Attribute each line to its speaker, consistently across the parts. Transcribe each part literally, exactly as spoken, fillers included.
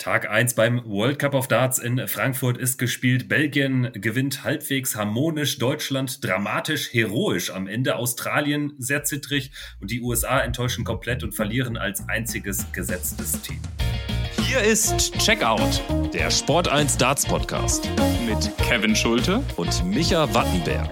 Speaker 1: Tag eins beim World Cup of Darts in Frankfurt ist gespielt. Belgien gewinnt halbwegs harmonisch, Deutschland dramatisch, heroisch am Ende, Australien sehr zittrig und die U S A enttäuschen komplett und verlieren als einziges gesetztes Team.
Speaker 2: Hier ist Checkout, der Sport eins Darts Podcast
Speaker 3: mit Kevin Schulte
Speaker 2: und Micha Wattenberg.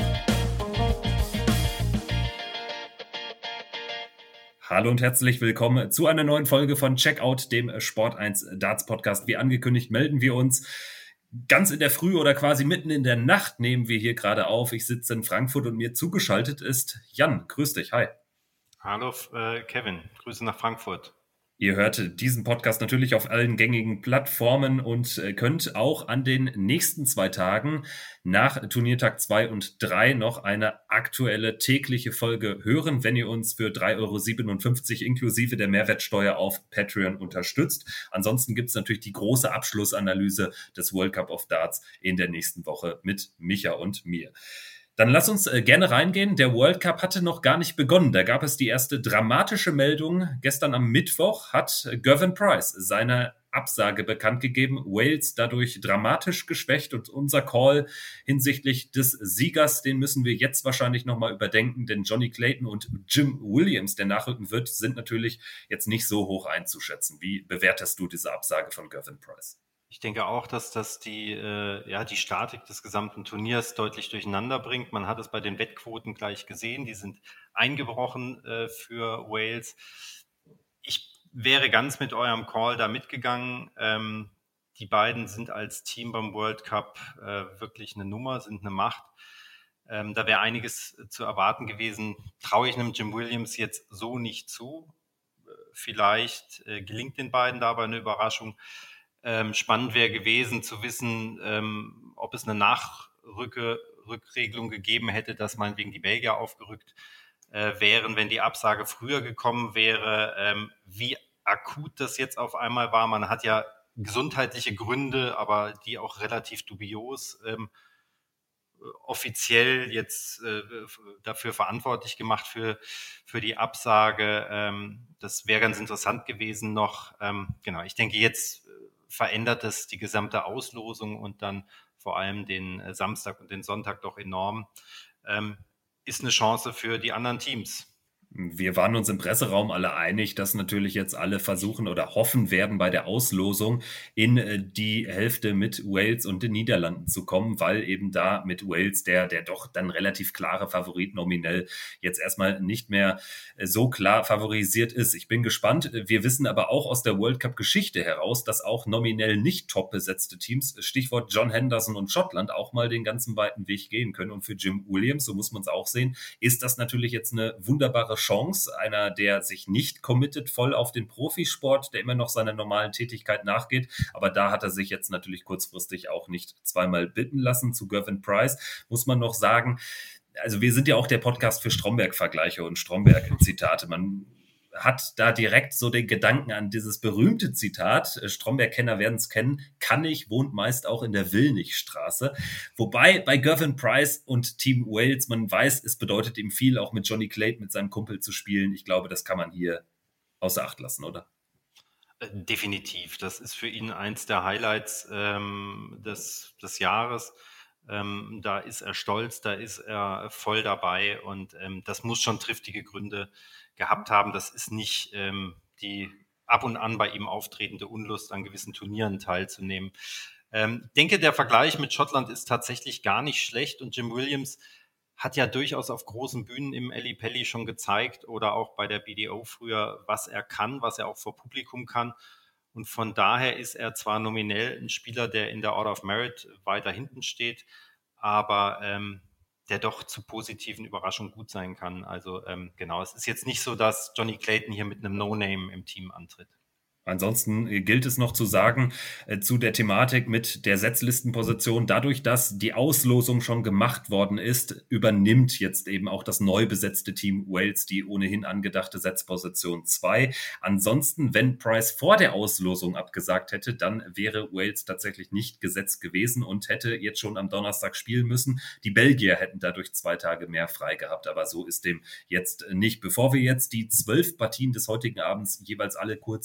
Speaker 1: Hallo und herzlich willkommen zu einer neuen Folge von Checkout, dem Sport eins Darts Podcast. Wie angekündigt melden wir uns ganz in der Früh oder quasi mitten in der Nacht nehmen wir hier gerade auf. Ich sitze in Frankfurt und mir zugeschaltet ist Jan. Grüß dich, hi.
Speaker 4: Hallo äh, Kevin, Grüße nach Frankfurt.
Speaker 1: Ihr hört diesen Podcast natürlich auf allen gängigen Plattformen und könnt auch an den nächsten zwei Tagen nach Turniertag zwei und drei noch eine aktuelle tägliche Folge hören, wenn ihr uns für drei Euro siebenundfünfzig inklusive der Mehrwertsteuer auf Patreon unterstützt. Ansonsten gibt es natürlich die große Abschlussanalyse des World Cup of Darts in der nächsten Woche mit Micha und mir. Dann lass uns äh, gerne reingehen. Der World Cup hatte noch gar nicht begonnen. Da gab es die erste dramatische Meldung. Gestern am Mittwoch hat Gervin Price seine Absage bekannt gegeben. Wales dadurch dramatisch geschwächt und unser Call hinsichtlich des Siegers, den müssen wir jetzt wahrscheinlich nochmal überdenken, denn Johnny Clayton und Jim Williams, der nachrücken wird, sind natürlich jetzt nicht so hoch einzuschätzen. Wie bewertest du diese Absage von Gervin Price?
Speaker 4: Ich denke auch, dass das die, äh, ja, die Statik des gesamten Turniers deutlich durcheinander bringt. Man hat es bei den Wettquoten gleich gesehen. Die sind eingebrochen äh, für Wales. Ich wäre ganz mit eurem Call da mitgegangen. Ähm, die beiden sind als Team beim World Cup äh, wirklich eine Nummer, sind eine Macht. Ähm, da wäre einiges zu erwarten gewesen. Traue ich einem Jim Williams jetzt so nicht zu. Äh, vielleicht äh, gelingt den beiden dabei eine Überraschung. Ähm, spannend wäre gewesen zu wissen, ähm, ob es eine Nachrückregelung gegeben hätte, dass meinetwegen die Belgier aufgerückt äh, wären, wenn die Absage früher gekommen wäre. Ähm, wie akut das jetzt auf einmal war, man hat ja gesundheitliche Gründe, aber die auch relativ dubios ähm, offiziell jetzt äh, dafür verantwortlich gemacht für, für die Absage. Ähm, das wäre ganz interessant gewesen noch. Ähm, genau, ich denke jetzt verändert es die gesamte Auslosung und dann vor allem den Samstag und den Sonntag doch enorm. Ähm, ist eine Chance für die anderen Teams.
Speaker 1: Wir waren uns im Presseraum alle einig, dass natürlich jetzt alle versuchen oder hoffen werden, bei der Auslosung in die Hälfte mit Wales und den Niederlanden zu kommen, weil eben da mit Wales der, der doch dann relativ klare Favorit nominell jetzt erstmal nicht mehr so klar favorisiert ist. Ich bin gespannt. Wir wissen aber auch aus der World Cup Geschichte heraus, dass auch nominell nicht top besetzte Teams, Stichwort John Henderson und Schottland, auch mal den ganzen weiten Weg gehen können. Und für Jim Williams, so muss man es auch sehen, ist das natürlich jetzt eine wunderbare Chance, einer, der sich nicht committet voll auf den Profisport, der immer noch seiner normalen Tätigkeit nachgeht, aber da hat er sich jetzt natürlich kurzfristig auch nicht zweimal bitten lassen. Zu Gervin Price muss man noch sagen, also wir sind ja auch der Podcast für Stromberg-Vergleiche und Stromberg-Zitate. Man hat da direkt so den Gedanken an dieses berühmte Zitat, Stromberg-Kenner werden es kennen, Kannig wohnt meist auch in der Willnichstraße. Wobei bei Gervin Price und Team Wales, man weiß, es bedeutet ihm viel, auch mit Johnny Clayton, mit seinem Kumpel zu spielen. Ich glaube, das kann man hier außer Acht lassen, oder?
Speaker 4: Definitiv. Das ist für ihn eins der Highlights ähm, des, des Jahres. Ähm, da ist er stolz, da ist er voll dabei und ähm, das muss schon triftige Gründe gehabt haben. Das ist nicht ähm, die ab und an bei ihm auftretende Unlust, an gewissen Turnieren teilzunehmen. Ähm, ich denke, der Vergleich mit Schottland ist tatsächlich gar nicht schlecht und Jim Williams hat ja durchaus auf großen Bühnen im Ally Pally schon gezeigt oder auch bei der B D O früher, was er kann, was er auch vor Publikum kann. Und von daher ist er zwar nominell ein Spieler, der in der Order of Merit weiter hinten steht, aber ähm, der doch zu positiven Überraschungen gut sein kann. Also ähm, genau, es ist jetzt nicht so, dass Johnny Clayton hier mit einem No-Name im Team antritt.
Speaker 1: Ansonsten gilt es noch zu sagen äh, zu der Thematik mit der Setzlistenposition. Dadurch, dass die Auslosung schon gemacht worden ist, übernimmt jetzt eben auch das neu besetzte Team Wales die ohnehin angedachte Setzposition zwei. Ansonsten, wenn Price vor der Auslosung abgesagt hätte, dann wäre Wales tatsächlich nicht gesetzt gewesen und hätte jetzt schon am Donnerstag spielen müssen. Die Belgier hätten dadurch zwei Tage mehr frei gehabt, aber so ist dem jetzt nicht. Bevor wir jetzt die zwölf Partien des heutigen Abends jeweils alle kurz besprechen,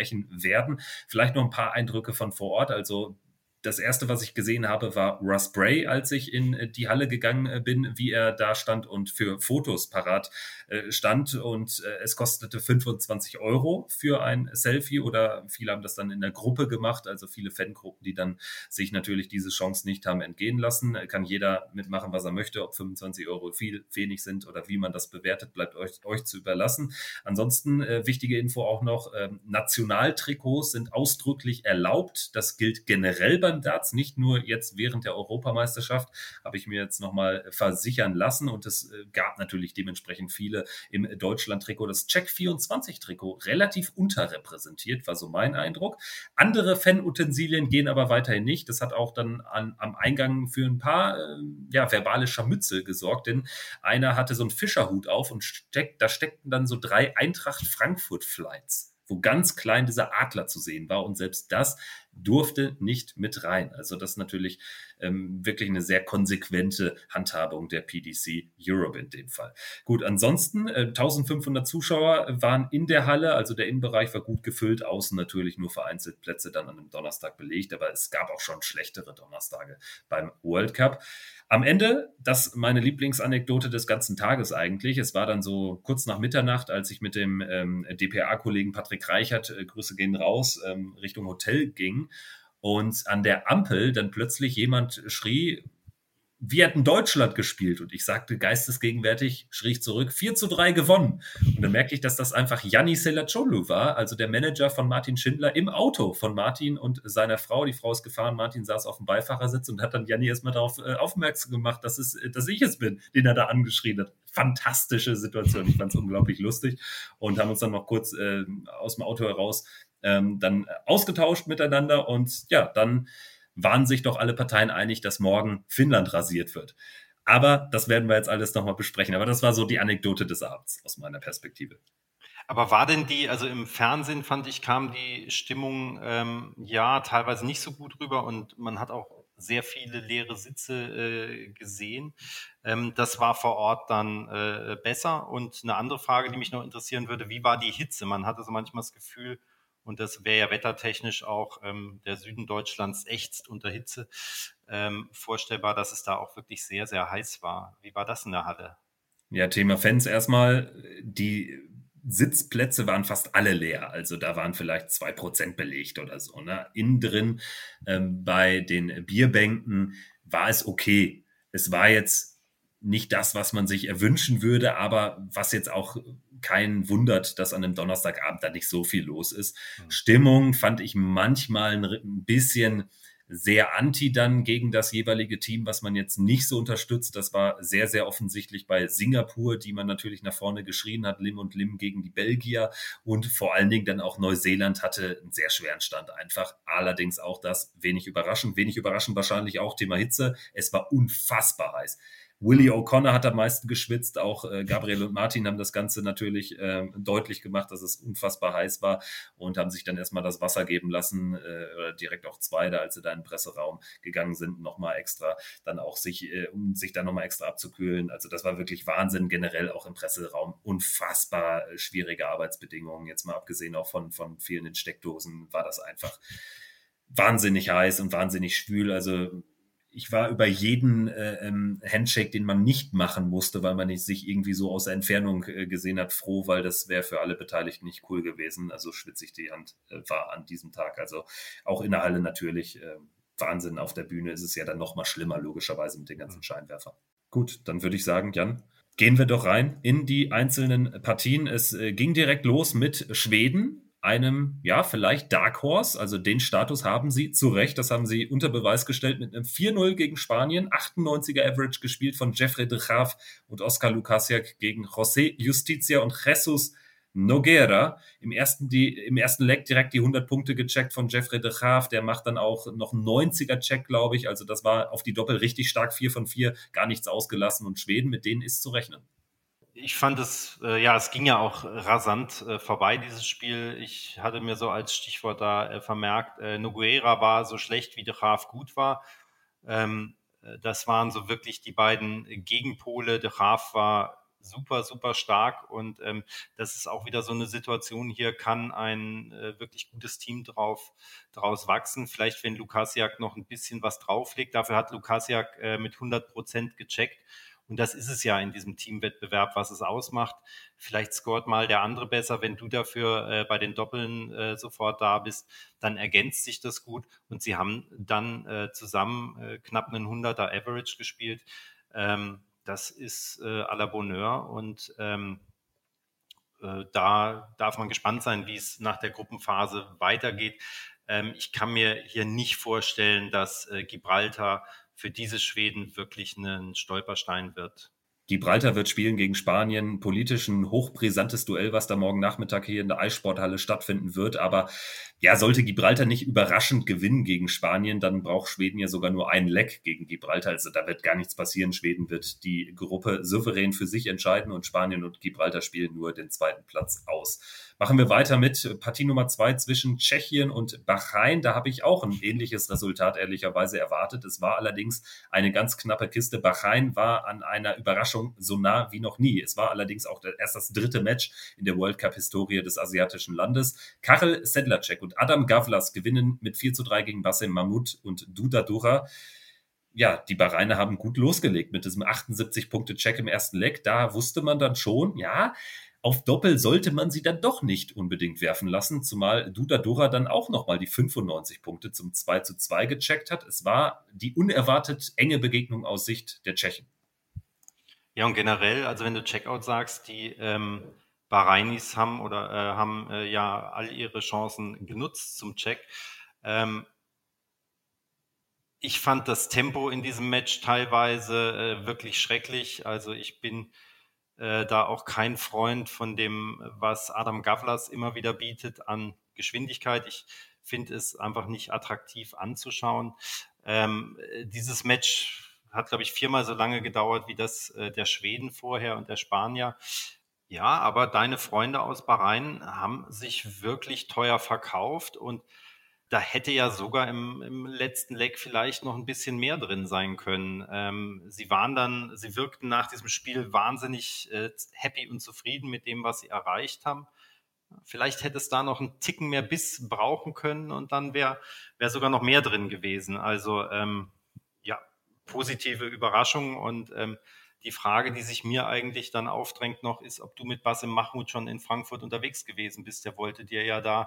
Speaker 1: besprechen werden. Vielleicht noch ein paar Eindrücke von vor Ort. Also das erste, was ich gesehen habe, war Russ Bray, als ich in die Halle gegangen bin, wie er da stand und für Fotos parat äh, stand. Und äh, es kostete fünfundzwanzig Euro für ein Selfie, oder viele haben das dann in der Gruppe gemacht, also viele Fangruppen, die dann sich natürlich diese Chance nicht haben entgehen lassen. Kann jeder mitmachen, was er möchte, ob fünfundzwanzig Euro viel, wenig sind oder wie man das bewertet, bleibt euch, euch zu überlassen. Ansonsten äh, wichtige Info auch noch, äh, Nationaltrikots sind ausdrücklich erlaubt. Das gilt generell bei Darts, nicht nur jetzt während der Europameisterschaft, habe ich mir jetzt nochmal versichern lassen, und es gab natürlich dementsprechend viele im Deutschland-Trikot. Das Check vierundzwanzig-Trikot relativ unterrepräsentiert, war so mein Eindruck. Andere Fanutensilien gehen aber weiterhin nicht. Das hat auch dann an, am Eingang für ein paar äh, ja, verbale Scharmützel gesorgt, denn einer hatte so einen Fischerhut auf und steck, da steckten dann so drei Eintracht-Frankfurt-Flights, wo ganz klein dieser Adler zu sehen war, und selbst das durfte nicht mit rein. Also das ist natürlich ähm, wirklich eine sehr konsequente Handhabung der P D C Europe in dem Fall. Gut, ansonsten äh, eintausendfünfhundert Zuschauer waren in der Halle, also der Innenbereich war gut gefüllt, außen natürlich nur vereinzelt Plätze dann an einem Donnerstag belegt, aber es gab auch schon schlechtere Donnerstage beim World Cup. Am Ende, das ist meine Lieblingsanekdote des ganzen Tages eigentlich, es war dann so kurz nach Mitternacht, als ich mit dem ähm, D P A-Kollegen Patrick Reichert, äh, Grüße gehen raus, ähm, Richtung Hotel ging, und an der Ampel dann plötzlich jemand schrie, wir hätten Deutschland gespielt, und ich sagte geistesgegenwärtig, schrie ich zurück, vier zu drei gewonnen. Und dann merkte ich, dass das einfach Yanni Selacioglu war, also der Manager von Martin Schindler, im Auto von Martin und seiner Frau. Die Frau ist gefahren, Martin saß auf dem Beifahrersitz und hat dann Yanni erstmal darauf äh, aufmerksam gemacht, dass, es, dass ich es bin, den er da angeschrien hat. Fantastische Situation, ich fand es unglaublich lustig, und haben uns dann noch kurz äh, aus dem Auto heraus ähm, dann ausgetauscht miteinander, und ja, dann waren sich doch alle Parteien einig, dass morgen Finnland rasiert wird. Aber das werden wir jetzt alles nochmal besprechen. Aber das war so die Anekdote des Abends aus meiner Perspektive.
Speaker 4: Aber war denn die, also im Fernsehen fand ich, kam die Stimmung ähm, ja teilweise nicht so gut rüber, und man hat auch sehr viele leere Sitze äh, gesehen. Ähm, das war vor Ort dann äh, besser. Und eine andere Frage, die mich noch interessieren würde, wie war die Hitze? Man hatte so manchmal das Gefühl, und das wäre ja wettertechnisch auch, ähm, der Süden Deutschlands ächzt unter Hitze, ähm, vorstellbar, dass es da auch wirklich sehr, sehr heiß war. Wie war das in der Halle?
Speaker 1: Ja, Thema Fans erstmal. Die Sitzplätze waren fast alle leer. Also da waren vielleicht zwei Prozent belegt oder so. Ne? Innen drin ähm, bei den Bierbänken war es okay. Es war jetzt nicht das, was man sich erwünschen würde, aber was jetzt auch keinen wundert, dass an einem Donnerstagabend da nicht so viel los ist. Mhm. Stimmung fand ich manchmal ein bisschen sehr anti dann gegen das jeweilige Team, was man jetzt nicht so unterstützt. Das war sehr, sehr offensichtlich bei Singapur, die man natürlich nach vorne geschrien hat, Lim und Lim gegen die Belgier, und vor allen Dingen dann auch Neuseeland hatte einen sehr schweren Stand einfach. Allerdings auch das wenig überraschend, wenig überraschend wahrscheinlich auch Thema Hitze. Es war unfassbar heiß. Willie O'Connor hat am meisten geschwitzt, auch äh, Gabriel und Martin haben das Ganze natürlich äh, deutlich gemacht, dass es unfassbar heiß war, und haben sich dann erstmal das Wasser geben lassen, äh, oder direkt auch zwei, da als sie da in den Presseraum gegangen sind, nochmal extra, dann auch sich, äh, um sich dann nochmal extra abzukühlen. Also das war wirklich Wahnsinn, generell auch im Presseraum unfassbar äh, schwierige Arbeitsbedingungen, jetzt mal abgesehen auch von, von fehlenden Steckdosen, war das einfach wahnsinnig heiß und wahnsinnig schwül. Also ich war über jeden äh, ähm, Handshake, den man nicht machen musste, weil man nicht sich irgendwie so aus der Entfernung äh, gesehen hat, froh, weil das wäre für alle Beteiligten nicht cool gewesen. Also schwitzig die Hand äh, war an diesem Tag. Also auch in der Halle natürlich äh, Wahnsinn. Auf der Bühne ist es ja dann noch mal schlimmer, logischerweise mit den ganzen Scheinwerfern. Gut, dann würde ich sagen, Jan, gehen wir doch rein in die einzelnen Partien. Es äh, ging direkt los mit Schweden, einem, ja, vielleicht Dark Horse, also den Status haben sie zu Recht, das haben sie unter Beweis gestellt mit einem vier null gegen Spanien, achtundneunziger Average gespielt von Jeffrey de Graaf und Oscar Lukasiak gegen José Justicia und Jesus Nogueira. Im ersten, die, im ersten Leg direkt die hundert Punkte gecheckt von Jeffrey de Graaf, der macht dann auch noch einen neunziger Check, glaube ich, also das war auf die Doppel richtig stark, vier von vier, gar nichts ausgelassen, und Schweden, mit denen ist zu rechnen.
Speaker 4: Ich fand es, äh, ja, es ging ja auch rasant äh, vorbei, dieses Spiel. Ich hatte mir so als Stichwort da äh, vermerkt, äh, Nogueira war so schlecht, wie de Graaf gut war. Ähm, das waren so wirklich die beiden Gegenpole. De Graaf war super, super stark und ähm, das ist auch wieder so eine Situation, hier kann ein äh, wirklich gutes Team drauf, draus wachsen. Vielleicht, wenn Lukasiak noch ein bisschen was drauflegt, dafür hat Lukasiak äh, mit hundert Prozent gecheckt und das ist es ja in diesem Teamwettbewerb, was es ausmacht. Vielleicht scoret mal der andere besser, wenn du dafür äh, bei den Doppeln äh, sofort da bist, dann ergänzt sich das gut und sie haben dann äh, zusammen äh, knapp einen hunderter Average gespielt. Ähm, Das ist äh, à la Bonheur und ähm, äh, da darf man gespannt sein, wie es nach der Gruppenphase weitergeht. Ähm, ich kann mir hier nicht vorstellen, dass äh, Gibraltar für diese Schweden wirklich ein Stolperstein wird.
Speaker 1: Gibraltar wird spielen gegen Spanien. Politisch ein hochbrisantes Duell, was da morgen Nachmittag hier in der Eissporthalle stattfinden wird. Aber ja, sollte Gibraltar nicht überraschend gewinnen gegen Spanien, dann braucht Schweden ja sogar nur ein Leck gegen Gibraltar. Also da wird gar nichts passieren. Schweden wird die Gruppe souverän für sich entscheiden und Spanien und Gibraltar spielen nur den zweiten Platz aus. Machen wir weiter mit Partie Nummer zwei zwischen Tschechien und Bahrain. Da habe ich auch ein ähnliches Resultat ehrlicherweise erwartet. Es war allerdings eine ganz knappe Kiste. Bahrain war an einer Überraschung so nah wie noch nie. Es war allerdings auch erst das dritte Match in der World Cup-Historie des asiatischen Landes. Karel Sedlacek und Adam Gavlas gewinnen mit vier zu drei gegen Bassem Mahmoud und Duda Dura. Ja, die Bahrainer haben gut losgelegt mit diesem achtundsiebzig-Punkte-Check im ersten Leg. Da wusste man dann schon, ja, auf Doppel sollte man sie dann doch nicht unbedingt werfen lassen, zumal Duda Dura dann auch nochmal die fünfundneunzig Punkte zum zwei zu zwei gecheckt hat. Es war die unerwartet enge Begegnung aus Sicht der Tschechen.
Speaker 4: Ja, und generell, also wenn du Checkout sagst, die ähm, Bahrainis haben oder äh, haben äh, ja all ihre Chancen genutzt zum Check. Ähm, ich fand das Tempo in diesem Match teilweise äh, wirklich schrecklich. Also ich bin äh, da auch kein Freund von dem, was Adam Gavlas immer wieder bietet an Geschwindigkeit. Ich finde es einfach nicht attraktiv anzuschauen. Ähm, dieses Match hat, glaube ich, viermal so lange gedauert wie das äh, der Schweden vorher und der Spanier. Ja, aber deine Freunde aus Bahrain haben sich wirklich teuer verkauft und da hätte ja sogar im, im letzten Leg vielleicht noch ein bisschen mehr drin sein können. Ähm, sie waren dann, sie wirkten nach diesem Spiel wahnsinnig äh, happy und zufrieden mit dem, was sie erreicht haben. Vielleicht hätte es da noch einen Ticken mehr Biss brauchen können und dann wäre wär sogar noch mehr drin gewesen. Also ähm, ja, positive Überraschung und ähm, die Frage, die sich mir eigentlich dann aufdrängt noch, ist, ob du mit Bassem Mahmoud schon in Frankfurt unterwegs gewesen bist. Der wollte dir ja da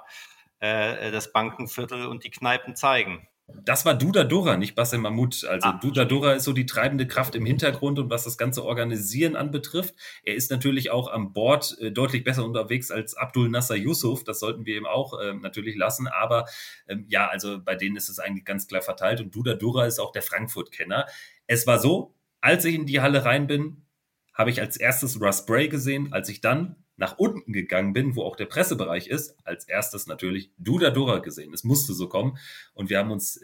Speaker 4: äh, das Bankenviertel und die Kneipen zeigen.
Speaker 1: Das war Duda Dura, nicht Bassem Mahmoud. Also
Speaker 4: Ah,
Speaker 1: Duda Dura ist so die treibende Kraft im Hintergrund und was das ganze Organisieren anbetrifft. Er ist natürlich auch an Bord äh, deutlich besser unterwegs als Abdul Nasser Yusuf. Das sollten wir ihm auch äh, natürlich lassen. Aber ähm, ja, also bei denen ist es eigentlich ganz klar verteilt. Und Duda Dura ist auch der Frankfurt-Kenner. Es war so, als ich in die Halle rein bin, habe ich als erstes Russ Bray gesehen. Als ich dann nach unten gegangen bin, wo auch der Pressebereich ist, als erstes natürlich Duda Dura gesehen. Es musste so kommen und wir haben uns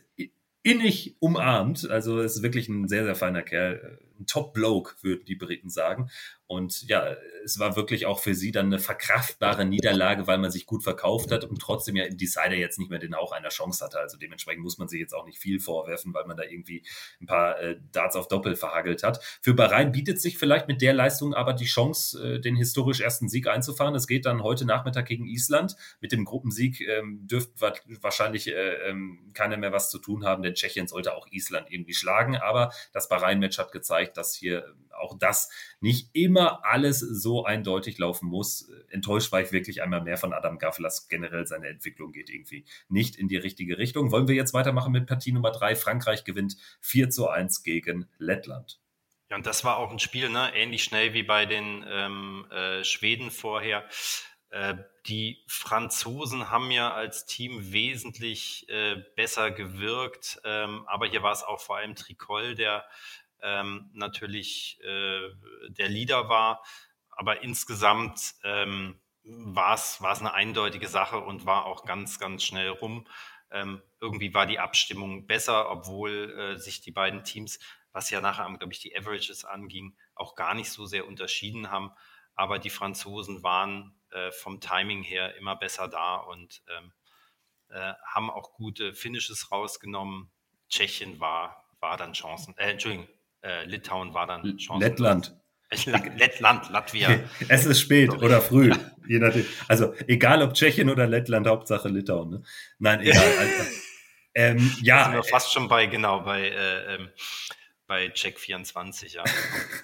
Speaker 1: innig umarmt. Also es ist wirklich ein sehr, sehr feiner Kerl. Ein Top-Bloke, würden die Briten sagen. Und ja, es war wirklich auch für sie dann eine verkraftbare Niederlage, weil man sich gut verkauft hat und trotzdem ja im Decider jetzt nicht mehr den Hauch einer Chance hatte. Also dementsprechend muss man sich jetzt auch nicht viel vorwerfen, weil man da irgendwie ein paar äh, Darts auf Doppel verhagelt hat. Für Bahrain bietet sich vielleicht mit der Leistung aber die Chance, äh, den historisch ersten Sieg einzufahren. Es geht dann heute Nachmittag gegen Island. Mit dem Gruppensieg ähm, dürfte wahrscheinlich äh, ähm, keiner mehr was zu tun haben, denn Tschechien sollte auch Island irgendwie schlagen. Aber das Bahrain-Match hat gezeigt, dass hier auch das nicht immer alles so eindeutig laufen muss. Enttäuscht war ich wirklich einmal mehr von Adam Gavlas. Generell seine Entwicklung geht irgendwie nicht in die richtige Richtung. Wollen wir jetzt weitermachen mit Partie Nummer drei? Frankreich gewinnt vier zu eins gegen Lettland.
Speaker 4: Ja, und das war auch ein Spiel, ne? Ähnlich schnell wie bei den ähm, äh, Schweden vorher. Äh, die Franzosen haben ja als Team wesentlich äh, besser gewirkt, ähm, aber hier war es auch vor allem Tricol, der ähm, natürlich äh, der Leader war, aber insgesamt ähm, war es war es eine eindeutige Sache und war auch ganz, ganz schnell rum. Ähm, irgendwie war die Abstimmung besser, obwohl äh, sich die beiden Teams, was ja nachher, glaube ich, die Averages anging, auch gar nicht so sehr unterschieden haben. Aber die Franzosen waren äh, vom Timing her immer besser da und ähm, äh, haben auch gute Finishes rausgenommen. Tschechien war, war dann Chancen, äh, Entschuldigung, äh, Litauen war dann Chancen.
Speaker 1: Lettland.
Speaker 4: Lettland, Latvia.
Speaker 1: Es ist spät
Speaker 4: Sorry.
Speaker 1: oder früh, je nachdem. Also egal ob Tschechien oder Lettland, Hauptsache Litauen. Ne? Nein, egal. Also, ähm,
Speaker 4: Da
Speaker 1: ja,
Speaker 4: sind wir fast schon bei, genau, bei, äh, ähm, bei Check vierundzwanzig, ja.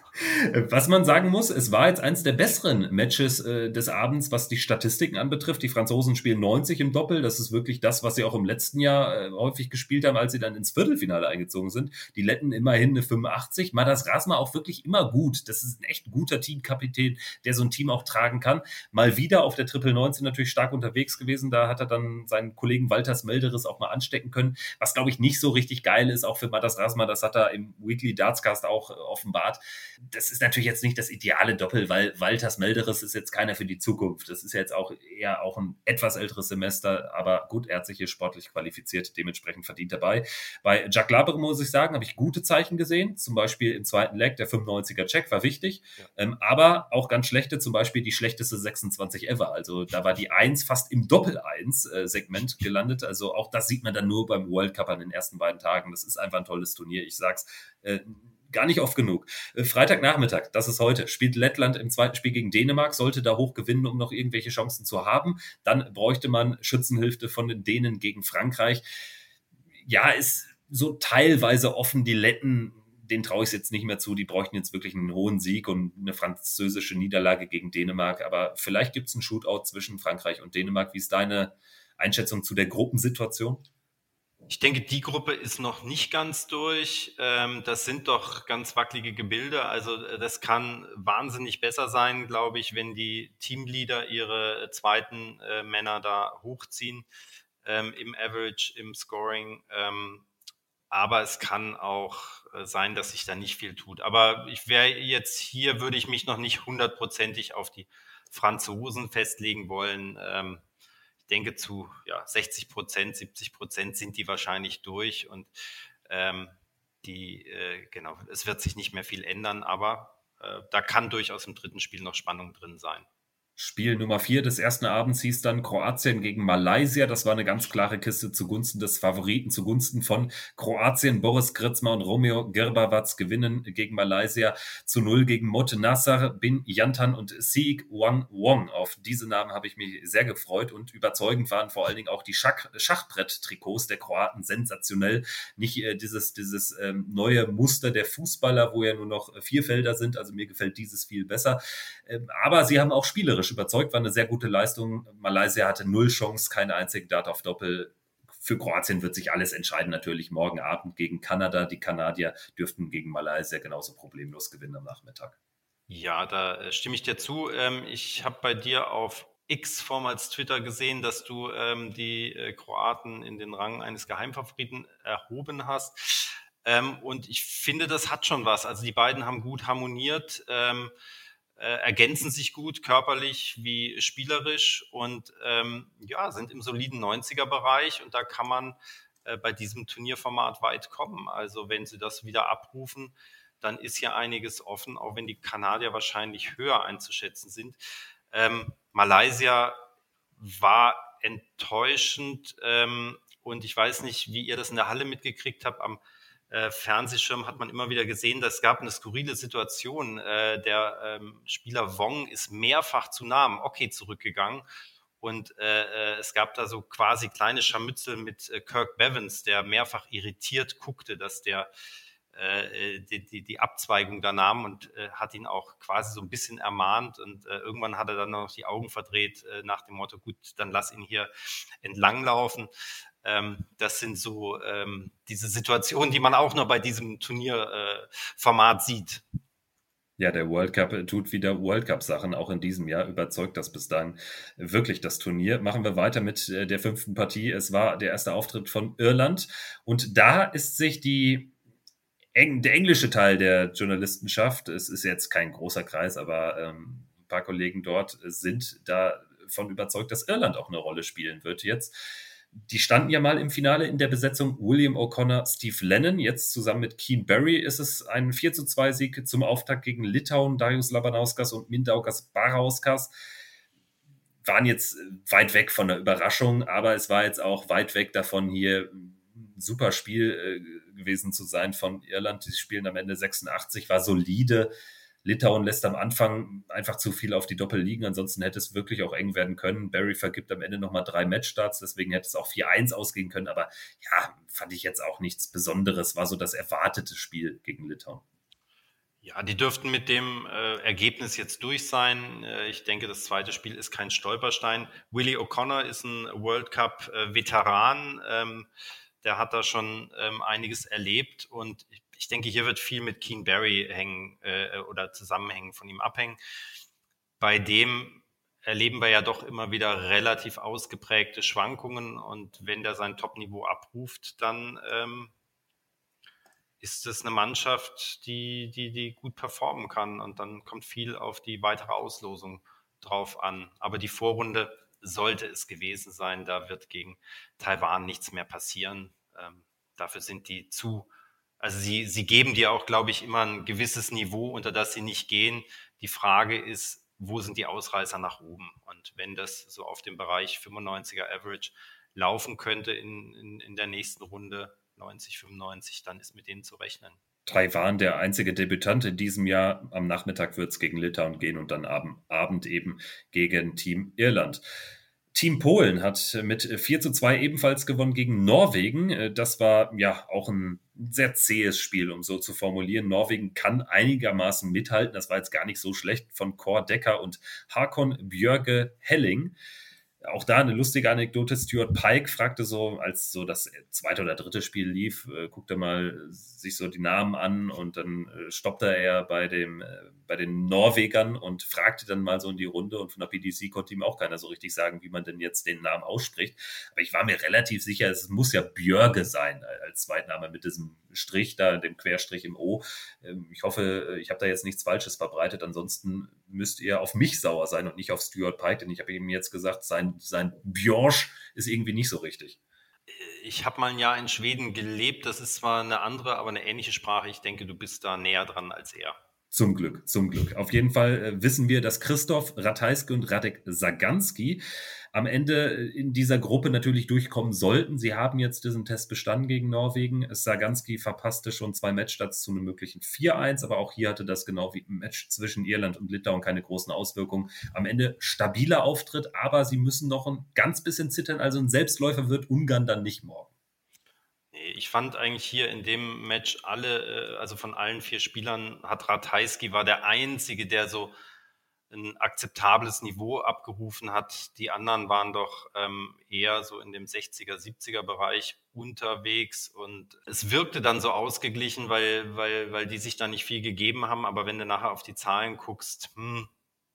Speaker 1: Was man sagen muss, es war jetzt eins der besseren Matches äh, des Abends, was die Statistiken anbetrifft. Die Franzosen spielen neunzig im Doppel. Das ist wirklich das, was sie auch im letzten Jahr äh, häufig gespielt haben, als sie dann ins Viertelfinale eingezogen sind. Die Letten immerhin eine fünfundachtzig. Madas Rasma auch wirklich immer gut. Das ist ein echt guter Teamkapitän, der so ein Team auch tragen kann. Mal wieder auf der Triple neunzehn natürlich stark unterwegs gewesen. Da hat er dann seinen Kollegen Walter Smelderis auch mal anstecken können. Was, glaube ich, nicht so richtig geil ist, auch für Madas Rasma. Das hat er im Weekly Dartscast auch äh, offenbart. Das ist natürlich jetzt nicht das ideale Doppel, weil Walter Smelderis ist jetzt keiner für die Zukunft. Das ist jetzt auch eher auch ein etwas älteres Semester, aber gut, er hat sich hier sportlich qualifiziert, dementsprechend verdient dabei. Bei Jacques Labre, muss ich sagen, habe ich gute Zeichen gesehen, zum Beispiel im zweiten Leg, der fünfundneunziger Check war wichtig, ja. ähm, aber auch ganz schlechte, zum Beispiel die schlechteste sechsundzwanzig ever, also da war die eins fast im Doppel-eins-Segment gelandet, also auch das sieht man dann nur beim World Cup an den ersten beiden Tagen, das ist einfach ein tolles Turnier, ich sag's, äh, gar nicht oft genug. Freitagnachmittag, das ist heute, spielt Lettland im zweiten Spiel gegen Dänemark, sollte da hoch gewinnen, um noch irgendwelche Chancen zu haben. Dann bräuchte man Schützenhilfe von den Dänen gegen Frankreich. Ja, ist so teilweise offen. Die Letten, denen traue ich es jetzt nicht mehr zu. Die bräuchten jetzt wirklich einen hohen Sieg und eine französische Niederlage gegen Dänemark. Aber vielleicht gibt es einen Shootout zwischen Frankreich und Dänemark. Wie ist deine Einschätzung zu der Gruppensituation?
Speaker 4: Ich denke, die Gruppe ist noch nicht ganz durch. Das sind doch ganz wackelige Gebilde. Also das kann wahnsinnig besser sein, glaube ich, wenn die Teamleader ihre zweiten Männer da hochziehen im Average, im Scoring. Aber es kann auch sein, dass sich da nicht viel tut. Aber ich wäre jetzt hier, würde ich mich noch nicht hundertprozentig auf die Franzosen festlegen wollen. Ich denke, zu ja, sechzig Prozent, siebzig Prozent sind die wahrscheinlich durch und ähm, die, äh, genau, es wird sich nicht mehr viel ändern, aber äh, da kann durchaus im dritten Spiel noch Spannung drin sein.
Speaker 1: Spiel Nummer vier des ersten Abends hieß dann Kroatien gegen Malaysia. Das war eine ganz klare Kiste zugunsten des Favoriten, zugunsten von Kroatien. Boris Gritsma und Romeo Gerbavac gewinnen gegen Malaysia zu null gegen Mote Nassar, Bin Yantan und Sieg Wang Wong. Auf diese Namen habe ich mich sehr gefreut und überzeugend waren vor allen Dingen auch die Schach- Schachbrett-Trikots der Kroaten sensationell. Nicht äh, dieses, dieses ähm, neue Muster der Fußballer, wo ja nur noch vier Felder sind. Also mir gefällt dieses viel besser. Ähm, aber sie haben auch spielerisch überzeugt, war eine sehr gute Leistung. Malaysia hatte null Chance, keine einzige Dart auf Doppel. Für Kroatien wird sich alles entscheiden, natürlich morgen Abend gegen Kanada. Die Kanadier dürften gegen Malaysia genauso problemlos gewinnen am Nachmittag.
Speaker 4: Ja, da stimme ich dir zu. Ich habe bei dir auf X, vormals Twitter, gesehen, dass du die Kroaten in den Rang eines Geheimfavoriten erhoben hast. Und ich finde, das hat schon was. Also die beiden haben gut harmoniert, Äh, ergänzen sich gut, körperlich wie spielerisch und ähm, ja, sind im soliden neunziger-Bereich und da kann man äh, bei diesem Turnierformat weit kommen. Also wenn sie das wieder abrufen, dann ist hier einiges offen, auch wenn die Kanadier wahrscheinlich höher einzuschätzen sind. Ähm, Malaysia war enttäuschend ähm, und ich weiß nicht, wie ihr das in der Halle mitgekriegt habt, am Äh, Fernsehschirm hat man immer wieder gesehen, dass es gab eine skurrile Situation. Äh, der ähm, Spieler Wong ist mehrfach zu nah am Hockey zurückgegangen und äh, es gab da so quasi kleine Scharmützel mit äh, Kirk Bevins, der mehrfach irritiert guckte, dass der äh, die, die, die Abzweigung da nahm und äh, hat ihn auch quasi so ein bisschen ermahnt und äh, irgendwann hat er dann noch die Augen verdreht äh, nach dem Motto, gut, dann lass ihn hier entlanglaufen. Das sind so ähm, diese Situationen, die man auch nur bei diesem Turnierformat äh, sieht.
Speaker 1: Ja, der World Cup tut wieder World Cup-Sachen, auch in diesem Jahr überzeugt das bis dahin wirklich das Turnier. Machen wir weiter mit der fünften Partie. Es war der erste Auftritt von Irland und da ist sich die Eng, der englische Teil der Journalistenschaft, es ist jetzt kein großer Kreis, aber ähm, ein paar Kollegen dort sind davon überzeugt, dass Irland auch eine Rolle spielen wird jetzt. Die standen ja mal im Finale in der Besetzung William O'Connor, Steve Lennon. Jetzt zusammen mit Keane Barry ist es ein vier zu zwei Sieg zum Auftakt gegen Litauen. Darius Labanauskas und Mindaugas Barauskas waren jetzt weit weg von der Überraschung, aber es war jetzt auch weit weg davon, hier ein super Spiel äh, gewesen zu sein von Irland. Die spielen am Ende sechsundachtzig, war solide. Litauen lässt am Anfang einfach zu viel auf die Doppel liegen, ansonsten hätte es wirklich auch eng werden können. Barry vergibt am Ende nochmal drei Matchstarts, deswegen hätte es auch vier eins ausgehen können, aber ja, fand ich jetzt auch nichts Besonderes, war so das erwartete Spiel gegen Litauen.
Speaker 4: Ja, die dürften mit dem äh, Ergebnis jetzt durch sein. Äh, ich denke, das zweite Spiel ist kein Stolperstein. Willie O'Connor ist ein World Cup-Veteran. Äh, ähm, der hat da schon ähm, einiges erlebt und ich, ich denke, hier wird viel mit Keane Barry hängen äh, oder Zusammenhängen von ihm abhängen. Bei dem erleben wir ja doch immer wieder relativ ausgeprägte Schwankungen und wenn der sein Top-Niveau abruft, dann ähm, ist es eine Mannschaft, die, die, die gut performen kann und dann kommt viel auf die weitere Auslosung drauf an. Aber die Vorrunde sollte es gewesen sein, da wird gegen Taiwan nichts mehr passieren. Ähm, dafür sind die zu, also sie, sie geben dir auch, glaube ich, immer ein gewisses Niveau, unter das sie nicht gehen. Die Frage ist, wo sind die Ausreißer nach oben? Und wenn das so auf dem Bereich fünfundneunziger Average laufen könnte in, in, in der nächsten Runde, neunzig, fünfundneunzig, dann ist mit denen zu rechnen.
Speaker 1: Taiwan der einzige Debütant in diesem Jahr. Am Nachmittag wird es gegen Litauen gehen und dann am Abend eben gegen Team Irland. Team Polen hat mit vier zu zwei ebenfalls gewonnen gegen Norwegen. Das war ja auch ein sehr zähes Spiel, um so zu formulieren. Norwegen kann einigermaßen mithalten. Das war jetzt gar nicht so schlecht von Kåre Decker und Håkon Bjørge Helling. Auch da eine lustige Anekdote. Stuart Pike fragte so, als so das zweite oder dritte Spiel lief, äh, guckte mal sich so die Namen an und dann äh, stoppte er bei dem, äh, bei den Norwegern und fragte dann mal so in die Runde und von der P D C konnte ihm auch keiner so richtig sagen, wie man denn jetzt den Namen ausspricht. Aber ich war mir relativ sicher, es muss ja Björge sein als Zweitname mit diesem Strich da, dem Querstrich im O. Ähm, ich hoffe, ich habe da jetzt nichts Falsches verbreitet. Ansonsten müsst ihr auf mich sauer sein und nicht auf Stuart Pike, denn ich habe ihm jetzt gesagt, sein, sein Björsch ist irgendwie nicht so richtig.
Speaker 4: Ich habe mal ein Jahr in Schweden gelebt. Das ist zwar eine andere, aber eine ähnliche Sprache. Ich denke, du bist da näher dran als er.
Speaker 1: Zum Glück, zum Glück. Auf jeden Fall äh, wissen wir, dass Christoph Ratajski und Radek Saganski am Ende in dieser Gruppe natürlich durchkommen sollten. Sie haben jetzt diesen Test bestanden gegen Norwegen. Saganski verpasste schon zwei Matchstarts zu einem möglichen vier eins, aber auch hier hatte das genau wie im Match zwischen Irland und Litauen keine großen Auswirkungen. Am Ende stabiler Auftritt, aber sie müssen noch ein ganz bisschen zittern. Also ein Selbstläufer wird Ungarn dann nicht morgen.
Speaker 4: Ich fand eigentlich hier in dem Match alle, also von allen vier Spielern, hat Ratajski war der Einzige, der so ein akzeptables Niveau abgerufen hat. Die anderen waren doch ähm, eher so in dem sechziger, siebziger Bereich unterwegs und es wirkte dann so ausgeglichen, weil, weil, weil die sich da nicht viel gegeben haben. Aber wenn du nachher auf die Zahlen guckst, hm,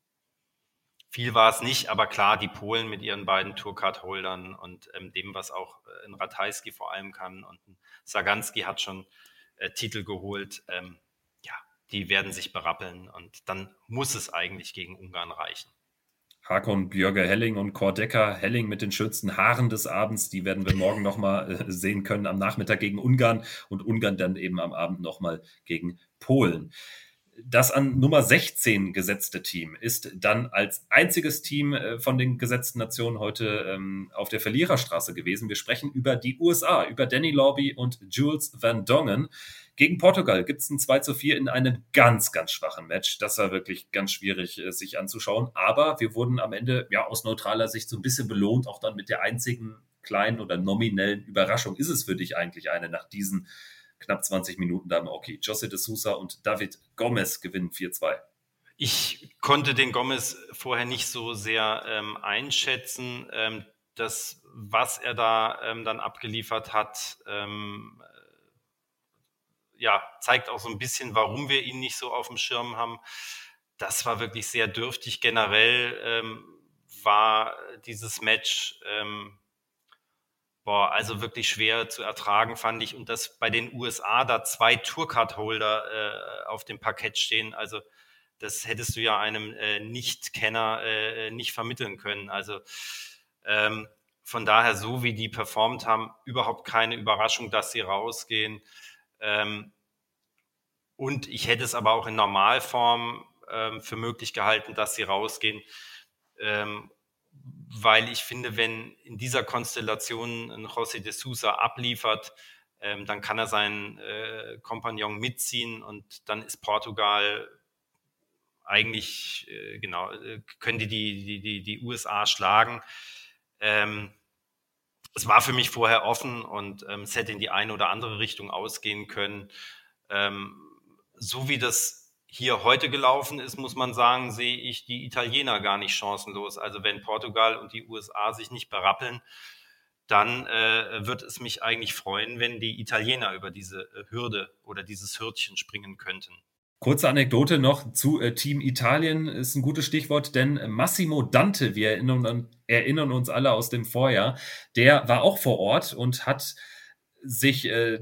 Speaker 4: viel war es nicht, aber klar, die Polen mit ihren beiden Tourcard-Holdern und ähm, dem, was auch äh, ein Ratajski vor allem kann und ein Saganski hat schon äh, Titel geholt, ähm, ja, die werden sich berappeln und dann muss es eigentlich gegen Ungarn reichen.
Speaker 1: Håkon Bjørge Helling und Kåre Decker. Helling mit den schönsten Haaren des Abends, die werden wir morgen nochmal äh, sehen können, am Nachmittag gegen Ungarn und Ungarn dann eben am Abend nochmal gegen Polen. Das an Nummer sechzehn gesetzte Team ist dann als einziges Team von den gesetzten Nationen heute ähm, auf der Verliererstraße gewesen. Wir sprechen über die U S A, über Danny Lorby und Jules Van Dongen. Gegen Portugal gibt es ein zwei zu vier in einem ganz, ganz schwachen Match. Das war wirklich ganz schwierig, sich anzuschauen. Aber wir wurden am Ende ja aus neutraler Sicht so ein bisschen belohnt, auch dann mit der einzigen kleinen oder nominellen Überraschung. Ist es für dich eigentlich eine nach diesen knapp zwanzig Minuten da im Hockey? José de Sousa und David Gomez gewinnen vier zwei.
Speaker 4: Ich konnte den Gomez vorher nicht so sehr ähm, einschätzen. Ähm, das, was er da ähm, dann abgeliefert hat, ähm, ja, zeigt auch so ein bisschen, warum wir ihn nicht so auf dem Schirm haben. Das war wirklich sehr dürftig. Generell ähm, war dieses Match ähm, boah, also wirklich schwer zu ertragen, fand ich. Und dass bei den U S A da zwei Tourcard-Holder äh, auf dem Parkett stehen, also das hättest du ja einem äh, Nicht-Kenner äh, nicht vermitteln können. Also ähm, von daher, so wie die performt haben, überhaupt keine Überraschung, dass sie rausgehen. Ähm, und ich hätte es aber auch in Normalform ähm, für möglich gehalten, dass sie rausgehen. Ähm, weil ich finde, wenn in dieser Konstellation ein José de Sousa abliefert, ähm, dann kann er seinen äh, Kompagnon mitziehen und dann ist Portugal eigentlich, äh, genau, können die die, die, die, die U S A schlagen. Ähm, es war für mich vorher offen und ähm, es hätte in die eine oder andere Richtung ausgehen können. Ähm, so wie das hier heute gelaufen ist, muss man sagen, sehe ich die Italiener gar nicht chancenlos. Also wenn Portugal und die U S A sich nicht berappeln, dann äh, wird es mich eigentlich freuen, wenn die Italiener über diese Hürde oder dieses Hürdchen springen könnten.
Speaker 1: Kurze Anekdote noch zu äh, Team Italien ist ein gutes Stichwort, denn Massimo Dante, wir erinnern, erinnern uns alle aus dem Vorjahr, der war auch vor Ort und hat sich äh,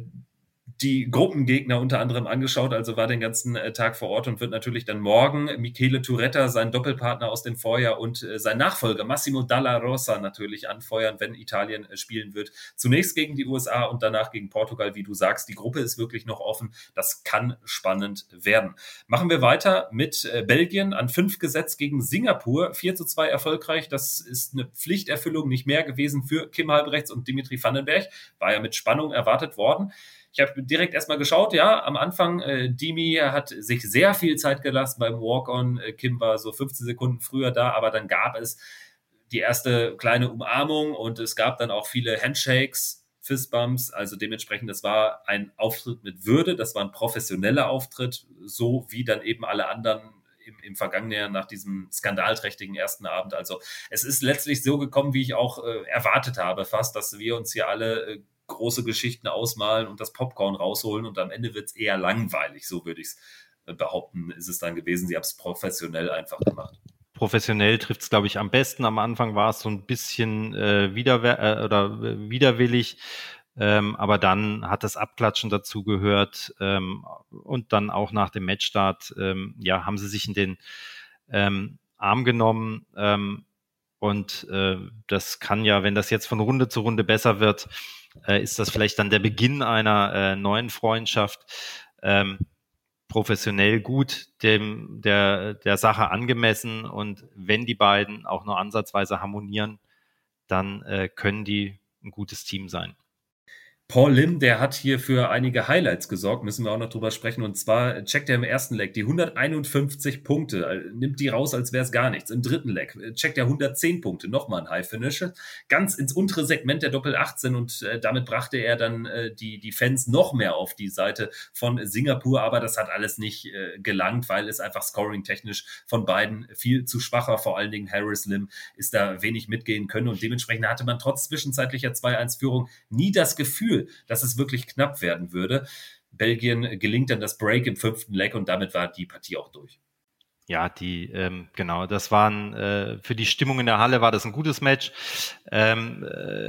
Speaker 1: die Gruppengegner unter anderem angeschaut, also war den ganzen äh, Tag vor Ort und wird natürlich dann morgen Michele Turetta, sein Doppelpartner aus dem Vorjahr und äh, sein Nachfolger Massimo Dalla Rosa natürlich anfeuern, wenn Italien äh, spielen wird. Zunächst gegen die U S A und danach gegen Portugal, wie du sagst. Die Gruppe ist wirklich noch offen. Das kann spannend werden. Machen wir weiter mit äh, Belgien an fünf gesetzt gegen Singapur. vier zu zwei erfolgreich. Das ist eine Pflichterfüllung, nicht mehr gewesen für Kim Halbrechts und Dimitri Vandenberg. War ja mit Spannung erwartet worden. Ich habe direkt erstmal geschaut, ja, am Anfang, äh, Dimi hat sich sehr viel Zeit gelassen beim Walk-On. Äh, Kim war so fünfzehn Sekunden früher da, aber dann gab es die erste kleine Umarmung und es gab dann auch viele Handshakes, Fistbumps, also dementsprechend, das war ein Auftritt mit Würde, das war ein professioneller Auftritt, so wie dann eben alle anderen im, im vergangenen Jahr nach diesem skandalträchtigen ersten Abend. Also es ist letztlich so gekommen, wie ich auch äh, erwartet habe, fast, dass wir uns hier alle äh, große Geschichten ausmalen und das Popcorn rausholen und am Ende wird es eher langweilig, so würde ich es behaupten, ist es dann gewesen. Sie haben es professionell einfach gemacht.
Speaker 4: Professionell trifft es, glaube ich, am besten. Am Anfang war es so ein bisschen äh, widerwe- äh, oder widerwillig, ähm, aber dann hat das Abklatschen dazu gehört ähm, und dann auch nach dem Matchstart ähm, ja, haben sie sich in den ähm, Arm genommen ähm, und äh, das kann ja, wenn das jetzt von Runde zu Runde besser wird, äh, ist das vielleicht dann der Beginn einer äh, neuen Freundschaft. Ähm, professionell gut, dem der der Sache angemessen und wenn die beiden auch nur ansatzweise harmonieren, dann äh, können die ein gutes Team sein.
Speaker 1: Paul Lim, der hat hier für einige Highlights gesorgt, müssen wir auch noch drüber sprechen. Und zwar checkt er im ersten Leg die hunderteinundfünfzig Punkte, nimmt die raus, als wäre es gar nichts. Im dritten Leg checkt er hundertzehn Punkte, nochmal ein High-Finish, ganz ins untere Segment der Doppel achtzehn und äh, damit brachte er dann äh, die, die Fans noch mehr auf die Seite von Singapur. Aber das hat alles nicht äh, gelangt, weil es einfach scoring-technisch von beiden viel zu schwach war. Vor allen Dingen Harris Lim ist da wenig mitgehen können und dementsprechend hatte man trotz zwischenzeitlicher zwei eins Führung nie das Gefühl, dass es wirklich knapp werden würde. Belgien gelingt dann das Break im fünften Leg und damit war die Partie auch durch.
Speaker 4: Ja, die, ähm, genau, das waren, äh, für die Stimmung in der Halle war das ein gutes Match. Ähm,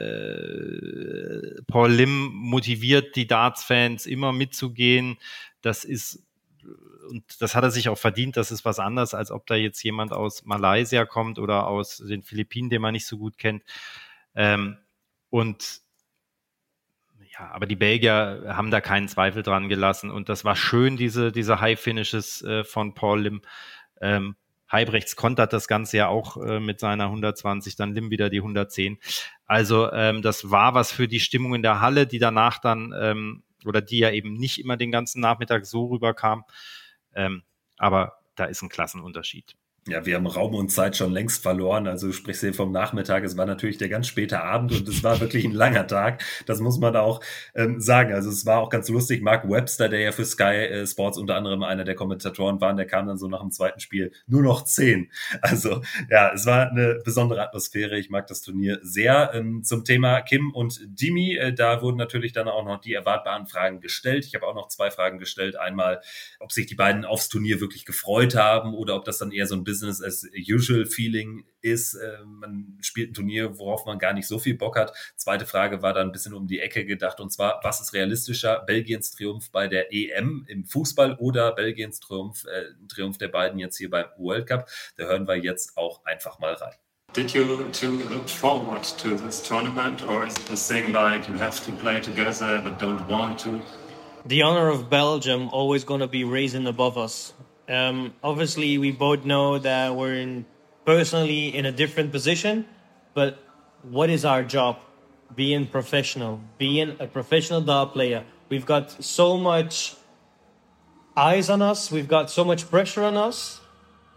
Speaker 4: äh, Paul Lim motiviert die Darts-Fans immer mitzugehen. Das ist, und das hat er sich auch verdient, das ist was anderes, als ob da jetzt jemand aus Malaysia kommt oder aus den Philippinen, den man nicht so gut kennt. Ähm, und Ja, aber die Belgier haben da keinen Zweifel dran gelassen und das war schön, diese, diese High-Finishes äh, von Paul Lim. Ähm, Halbrechts kontert das Ganze ja auch äh, mit seiner hundertzwanzig, dann Lim wieder die hundertzehn. Also ähm, das war was für die Stimmung in der Halle, die danach dann, ähm, oder die ja eben nicht immer den ganzen Nachmittag so rüberkam. Ähm, aber da ist ein Klassenunterschied.
Speaker 1: Ja, wir haben Raum und Zeit schon längst verloren. Also du sprichst hier vom Nachmittag. Es war natürlich der ganz späte Abend und es war wirklich ein langer Tag. Das muss man auch ähm, sagen. Also es war auch ganz lustig. Mark Webster, der ja für Sky äh, Sports unter anderem einer der Kommentatoren war, der kam dann so nach dem zweiten Spiel nur noch zehn. Also ja, es war eine besondere Atmosphäre. Ich mag das Turnier sehr. Ähm, zum Thema Kim und Dimi, äh, da wurden natürlich dann auch noch die erwartbaren Fragen gestellt. Ich habe auch noch zwei Fragen gestellt. Einmal, ob sich die beiden aufs Turnier wirklich gefreut haben oder ob das dann eher so ein Business as usual Feeling ist. Äh, man spielt ein Turnier, worauf man gar nicht so viel Bock hat. Zweite Frage war dann ein bisschen um die Ecke gedacht und zwar, was ist realistischer? Belgiens Triumph bei der E M im Fußball oder Belgiens Triumph, äh, Triumph der beiden jetzt hier beim World Cup? Da hören wir jetzt auch einfach mal rein.
Speaker 5: Did you two look forward to this tournament or is it a thing like you have to play together but don't want to?
Speaker 6: The honor of Belgium always going to be raising above us. Um, obviously, we both know that we're in personally in a different position, but what is our job? Being professional, being a professional dart player. We've got so much eyes on us. We've got so much pressure on us.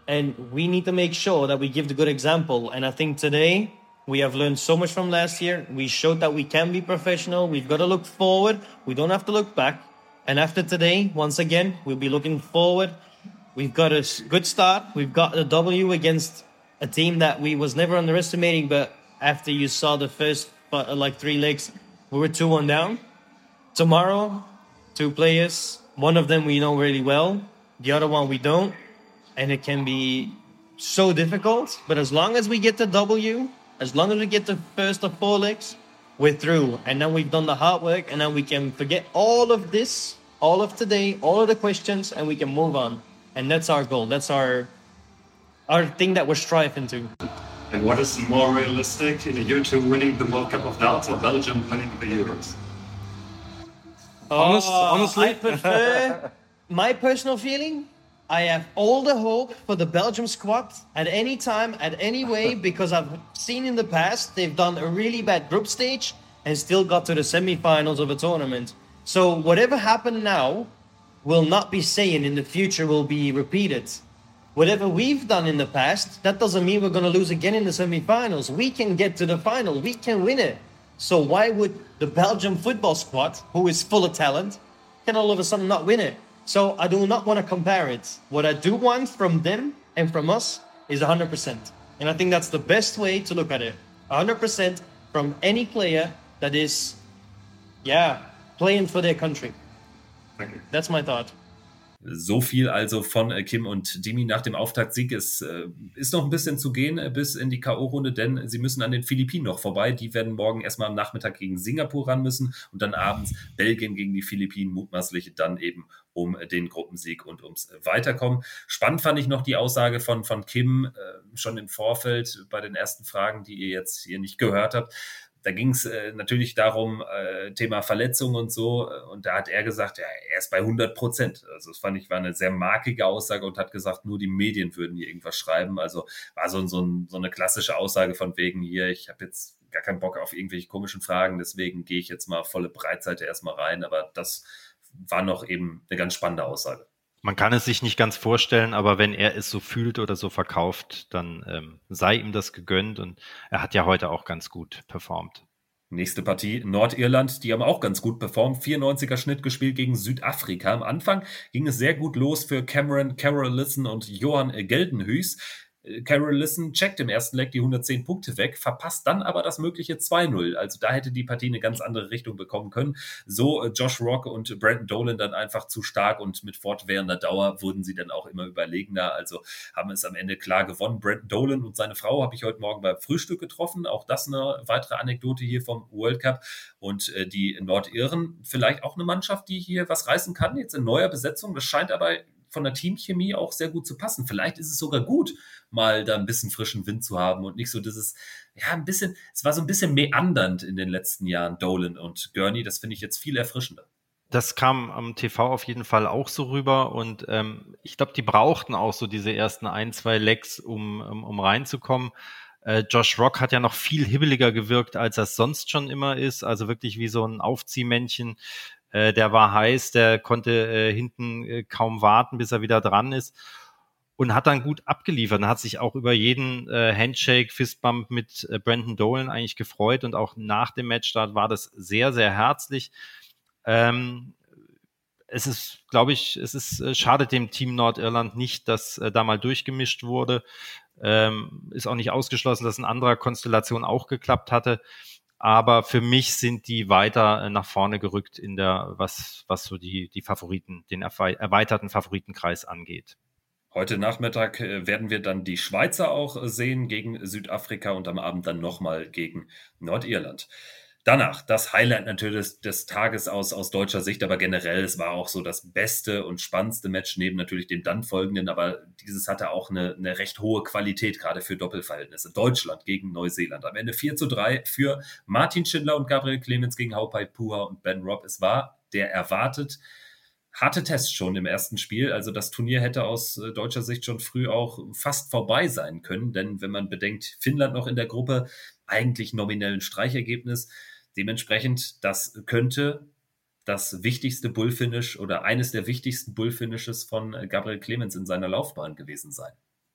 Speaker 6: and we need to make sure that we give the good example. And I think today we have learned so much from last year. We showed that we can be professional. We've got to look forward. We don't have to look back. And after today, once again, we'll be looking forward. We've got a good start. We've got a W against a team that we was never underestimating. But after you saw the first uh, like three legs, we were two one down. Tomorrow, two players. One of them we know really well. The other one we don't. And it can be so difficult. But as long as we get the W, as long as we get the first of four legs, we're through. And then we've done the hard work. And then we can forget all of this, all of today, all of the questions, and we can move on. And that's our goal. That's our our thing that we're striving to.
Speaker 5: And what is more realistic, you two winning the World Cup of Darts or Belgium winning the Euros?
Speaker 6: Honest, honestly, I prefer my personal feeling. I have all the hope for the Belgium squad at any time, at any way, because I've seen in the past they've done a really bad group stage and still got to the semi-finals of a tournament. So whatever happened now will not be saying in the future will be repeated. Whatever we've done in the past, that doesn't mean we're going to lose again in the semi-finals. We can get to the final. We can win it. So why would the Belgium football squad, who is full of talent, can all of a sudden not win it? So I do not want to compare it. What I do want from them and from us is one hundred percent. And I think that's the best way to look at it. one hundred percent from any player that is, yeah, playing for their country.
Speaker 5: Thank you.
Speaker 6: That's my thought.
Speaker 1: So viel also von Kim und Dimi nach dem Auftaktsieg. Es äh, ist noch ein bisschen zu gehen äh, bis in die K O-Runde, denn sie müssen an den Philippinen noch vorbei. Die werden morgen erstmal am Nachmittag gegen Singapur ran müssen und dann abends Belgien gegen die Philippinen, mutmaßlich dann eben um den Gruppensieg und ums Weiterkommen. Spannend fand ich noch die Aussage von, von Kim, äh, schon im Vorfeld bei den ersten Fragen, die ihr jetzt hier nicht gehört habt. Da ging es äh, natürlich darum, äh, Thema Verletzungen und so. Und da hat er gesagt, ja, er ist bei hundert Prozent. Also das fand ich, war eine sehr markige Aussage und hat gesagt, nur die Medien würden hier irgendwas schreiben. Also war so, so, ein, so eine klassische Aussage von wegen hier, ich habe jetzt gar keinen Bock auf irgendwelche komischen Fragen, deswegen gehe ich jetzt mal volle Breitseite erstmal rein. Aber das war noch eben eine ganz spannende Aussage.
Speaker 4: Man kann es sich nicht ganz vorstellen, aber wenn er es so fühlt oder so verkauft, dann ähm, sei ihm das gegönnt und er hat ja heute auch ganz gut performt.
Speaker 1: Nächste Partie, Nordirland, die haben auch ganz gut performt, vierundneunziger Schnitt gespielt gegen Südafrika. Am Anfang ging es sehr gut los für Cameron Carroll-Listen und Johan Geldenhuys. Carroll-Listen checkt im ersten Leg die hundertzehn Punkte weg, verpasst dann aber das mögliche zwei null. Also da hätte die Partie eine ganz andere Richtung bekommen können. So äh, Josh Rock und Brandon Dolan dann einfach zu stark und mit fortwährender Dauer wurden sie dann auch immer überlegener. Also haben es am Ende klar gewonnen. Brandon Dolan und seine Frau habe ich heute Morgen beim Frühstück getroffen. Auch das eine weitere Anekdote hier vom World Cup. Und äh, die Nordiren, vielleicht auch eine Mannschaft, die hier was reißen kann, jetzt in neuer Besetzung. Das scheint aber von der Teamchemie auch sehr gut zu passen. Vielleicht ist es sogar gut, mal da ein bisschen frischen Wind zu haben und nicht so dieses, ja, ein bisschen, es war so ein bisschen meandernd in den letzten Jahren, Dolan und Gurney. Das finde ich jetzt viel erfrischender.
Speaker 4: Das kam am T V auf jeden Fall auch so rüber und ähm, ich glaube, die brauchten auch so diese ersten ein, zwei Legs, um, um, um reinzukommen. Äh, Josh Rock hat ja noch viel hibbeliger gewirkt, als er es sonst schon immer ist. Also wirklich wie so ein Aufziehmännchen. Der war heiß, der konnte äh, hinten äh, kaum warten, bis er wieder dran ist und hat dann gut abgeliefert und hat sich auch über jeden äh, Handshake, Fistbump mit äh, Brandon Dolan eigentlich gefreut und auch nach dem Matchstart war das sehr, sehr herzlich. Ähm, es ist, glaube ich, es ist äh, schadet dem Team Nordirland nicht, dass äh, da mal durchgemischt wurde. Ähm, ist auch nicht ausgeschlossen, dass in anderer Konstellation auch geklappt hatte. Aber für mich sind die weiter nach vorne gerückt in der, was, was so die, die Favoriten, den erweiterten Favoritenkreis angeht.
Speaker 1: Heute Nachmittag werden wir dann die Schweizer auch sehen gegen Südafrika und am Abend dann nochmal gegen Nordirland. Danach das Highlight natürlich des, des Tages aus, aus deutscher Sicht, aber generell, es war auch so das beste und spannendste Match neben natürlich dem dann folgenden, aber dieses hatte auch eine, eine recht hohe Qualität, gerade für Doppelverhältnisse. Deutschland gegen Neuseeland. Am Ende vier zu drei für Martin Schindler und Gabriel Clemens gegen Haupai Puha und Ben Robb. Es war der erwartet harte Test schon im ersten Spiel. Also das Turnier hätte aus äh, deutscher Sicht schon früh auch fast vorbei sein können, denn wenn man bedenkt, Finnland noch in der Gruppe, eigentlich nominell ein Streichergebnis. Dementsprechend, das könnte das wichtigste Bullfinish oder eines der wichtigsten Bullfinishes von Gabriel Clemens in seiner Laufbahn gewesen sein.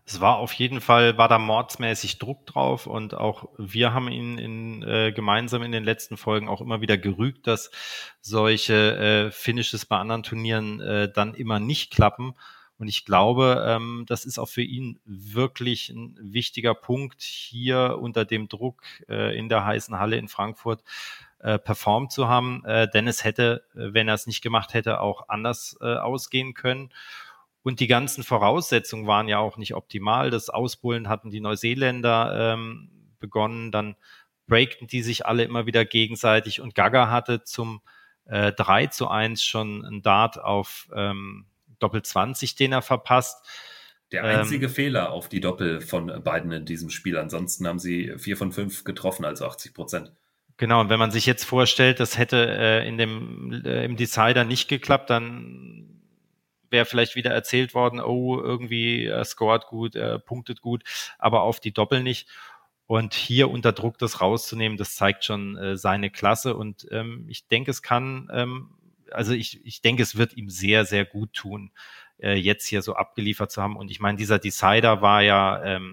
Speaker 4: Es war auf jeden Fall, war da mordsmäßig Druck drauf und auch wir haben ihn in, äh, gemeinsam in den letzten Folgen auch immer wieder gerügt, dass solche äh, Finishes bei anderen Turnieren äh, dann immer nicht klappen. Und ich glaube, ähm, das ist auch für ihn wirklich ein wichtiger Punkt, hier unter dem Druck äh, in der heißen Halle in Frankfurt äh, performt zu haben. Äh, denn es hätte, wenn er es nicht gemacht hätte, auch anders äh, ausgehen können. Und die ganzen Voraussetzungen waren ja auch nicht optimal. Das Ausbullen hatten die Neuseeländer ähm, begonnen, dann breakten die sich alle immer wieder gegenseitig und Gaga hatte zum äh, drei zu eins schon einen Dart auf ähm, Doppel zwanzig, den er verpasst.
Speaker 1: Der einzige ähm, Fehler auf die Doppel von beiden in diesem Spiel. Ansonsten haben sie vier von fünf getroffen, also achtzig Prozent.
Speaker 4: Genau, und wenn man sich jetzt vorstellt, das hätte äh, in dem äh, im Decider nicht geklappt, dann wäre vielleicht wieder erzählt worden, oh, irgendwie er scored gut, er punktet gut, aber auf die Doppel nicht. Und hier unter Druck das rauszunehmen, das zeigt schon äh, seine Klasse. Und ähm, ich denke, es kann, ähm, also ich, ich denke, es wird ihm sehr, sehr gut tun, äh, jetzt hier so abgeliefert zu haben. Und ich meine, dieser Decider war ja ähm,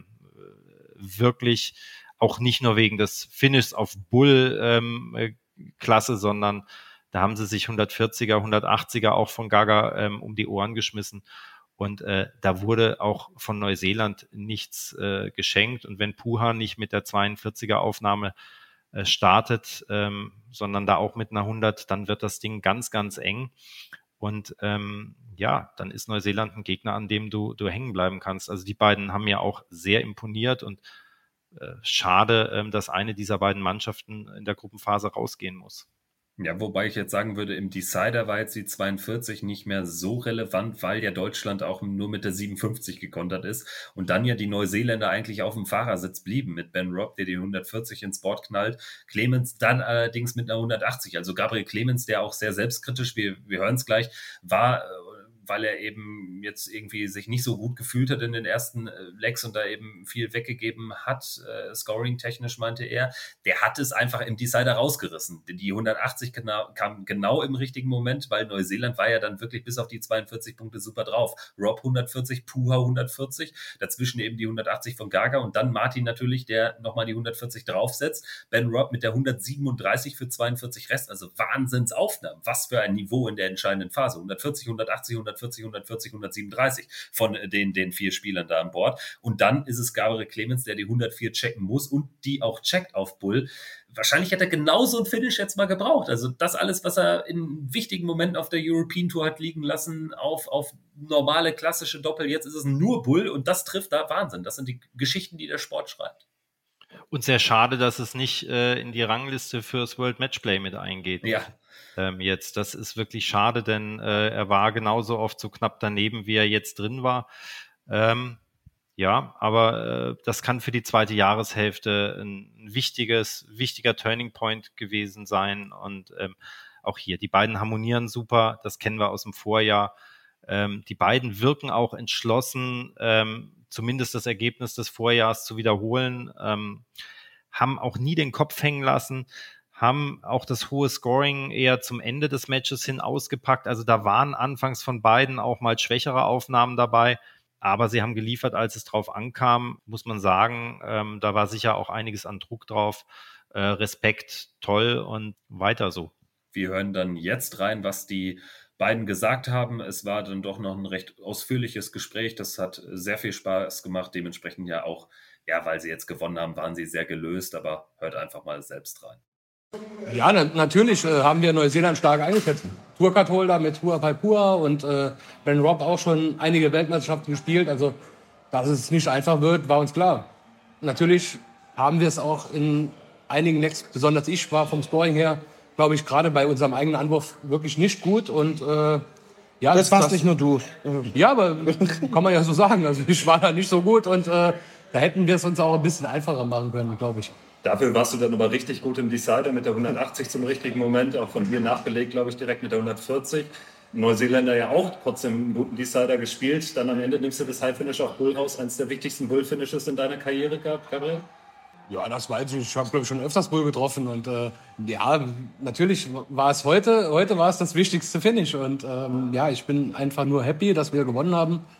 Speaker 4: wirklich auch nicht nur wegen des Finishes auf Bull ähm, äh, Klasse, sondern da haben sie sich hundertvierziger, hundertachtziger auch von Gaga ähm, um die Ohren geschmissen. Und äh, da wurde auch von Neuseeland nichts äh, geschenkt. Und wenn Puha nicht mit der zweiundvierziger Aufnahme äh, startet, ähm, sondern da auch mit einer hundert, dann wird das Ding ganz, ganz eng. Und ähm, ja, dann ist Neuseeland ein Gegner, an dem du, du hängen bleiben kannst. Also die beiden haben ja auch sehr imponiert und äh, schade, ähm, dass eine dieser beiden Mannschaften in der Gruppenphase rausgehen muss.
Speaker 1: Ja, wobei ich jetzt sagen würde, im Decider war jetzt die zweiundvierzig nicht mehr so relevant, weil ja Deutschland auch nur mit der siebenundfünfzig gekontert ist und dann ja die Neuseeländer eigentlich auf dem Fahrersitz blieben mit Ben Robb, der die hundertvierzig ins Board knallt, Clemens dann allerdings mit einer hundertachtzig, also Gabriel Clemens, der auch sehr selbstkritisch, wir, wir hören es gleich, war, weil er eben jetzt irgendwie sich nicht so gut gefühlt hat in den ersten Legs und da eben viel weggegeben hat, äh, scoring-technisch meinte er, der hat es einfach im Decider rausgerissen. Die hundertachtzig genau, kam genau im richtigen Moment, weil Neuseeland war ja dann wirklich bis auf die zweiundvierzig Punkte super drauf. Robb hundertvierzig, Puha hundertvierzig, dazwischen eben die hundertachtzig von Gaga und dann Martin natürlich, der nochmal die hundertvierzig draufsetzt. Ben Robb mit der hundertsiebenunddreißig für zweiundvierzig Rest, also Wahnsinnsaufnahmen. Was für ein Niveau in der entscheidenden Phase. hundertvierzig, hundertachtzig, hundertvierzig, hundertvierzig, hundertsiebenunddreißig von den, den vier Spielern da an Bord. Und dann ist es Gabriel Clemens, der die hundertvier checken muss und die auch checkt auf Bull. Wahrscheinlich hätte er genauso ein Finish jetzt mal gebraucht. Also das alles, was er in wichtigen Momenten auf der European Tour hat liegen lassen, auf, auf normale, klassische Doppel. Jetzt ist es nur Bull und das trifft da Wahnsinn. Das sind die Geschichten, die der Sport schreibt.
Speaker 4: Und sehr schade, dass es nicht äh, in die Rangliste fürs World Matchplay mit eingeht.
Speaker 1: Ja.
Speaker 4: Ähm, jetzt, das ist wirklich schade, denn äh, er war genauso oft so knapp daneben, wie er jetzt drin war. Ähm, ja, aber äh, das kann für die zweite Jahreshälfte ein wichtiges, wichtiger Turning Point gewesen sein. Und ähm, auch hier, die beiden harmonieren super, das kennen wir aus dem Vorjahr. Ähm, die beiden wirken auch entschlossen, ähm, zumindest das Ergebnis des Vorjahrs zu wiederholen, ähm, haben auch nie den Kopf hängen lassen, haben auch das hohe Scoring eher zum Ende des Matches hin ausgepackt. Also da waren anfangs von beiden auch mal schwächere Aufnahmen dabei, aber sie haben geliefert, als es drauf ankam, muss man sagen. Ähm, da war sicher auch einiges an Druck drauf. Äh, Respekt, toll und weiter so.
Speaker 1: Wir hören dann jetzt rein, was die beiden gesagt haben. Es war dann doch noch ein recht ausführliches Gespräch. Das hat sehr viel Spaß gemacht. Dementsprechend ja auch, ja, weil sie jetzt gewonnen haben, waren sie sehr gelöst. Aber hört einfach mal selbst rein.
Speaker 7: Ja, na, natürlich äh, haben wir Neuseeland stark eingeschätzt. Tourcard-Holder mit Tuapipura und äh, Ben Robb auch schon einige Weltmeisterschaften gespielt. Also, dass es nicht einfach wird, war uns klar. Natürlich haben wir es auch in einigen Necks, besonders ich war vom Scoring her, glaube ich, gerade bei unserem eigenen Anwurf wirklich nicht gut. Und, äh, ja,
Speaker 8: das warst nicht nur du.
Speaker 7: Ja, aber kann man ja so sagen. Also ich war da nicht so gut und äh, da hätten wir es uns auch ein bisschen einfacher machen können, glaube ich.
Speaker 5: Dafür warst du dann aber richtig gut im Decider mit der hundertachtzig zum richtigen Moment, auch von dir nachgelegt, glaube ich, direkt mit der hundertvierzig. Neuseeländer ja auch trotzdem einen guten Decider gespielt. Dann am Ende nimmst du das High-Finish auf Bull raus, eines der wichtigsten Bull-Finishes in deiner Karriere gehabt, Gabriel?
Speaker 7: Ja, das weiß ich. Ich habe, glaube ich, schon öfters Bull getroffen. Und äh, ja, natürlich war es heute, heute war es das wichtigste Finish. Und ähm, ja, ich bin einfach nur happy, dass wir gewonnen haben.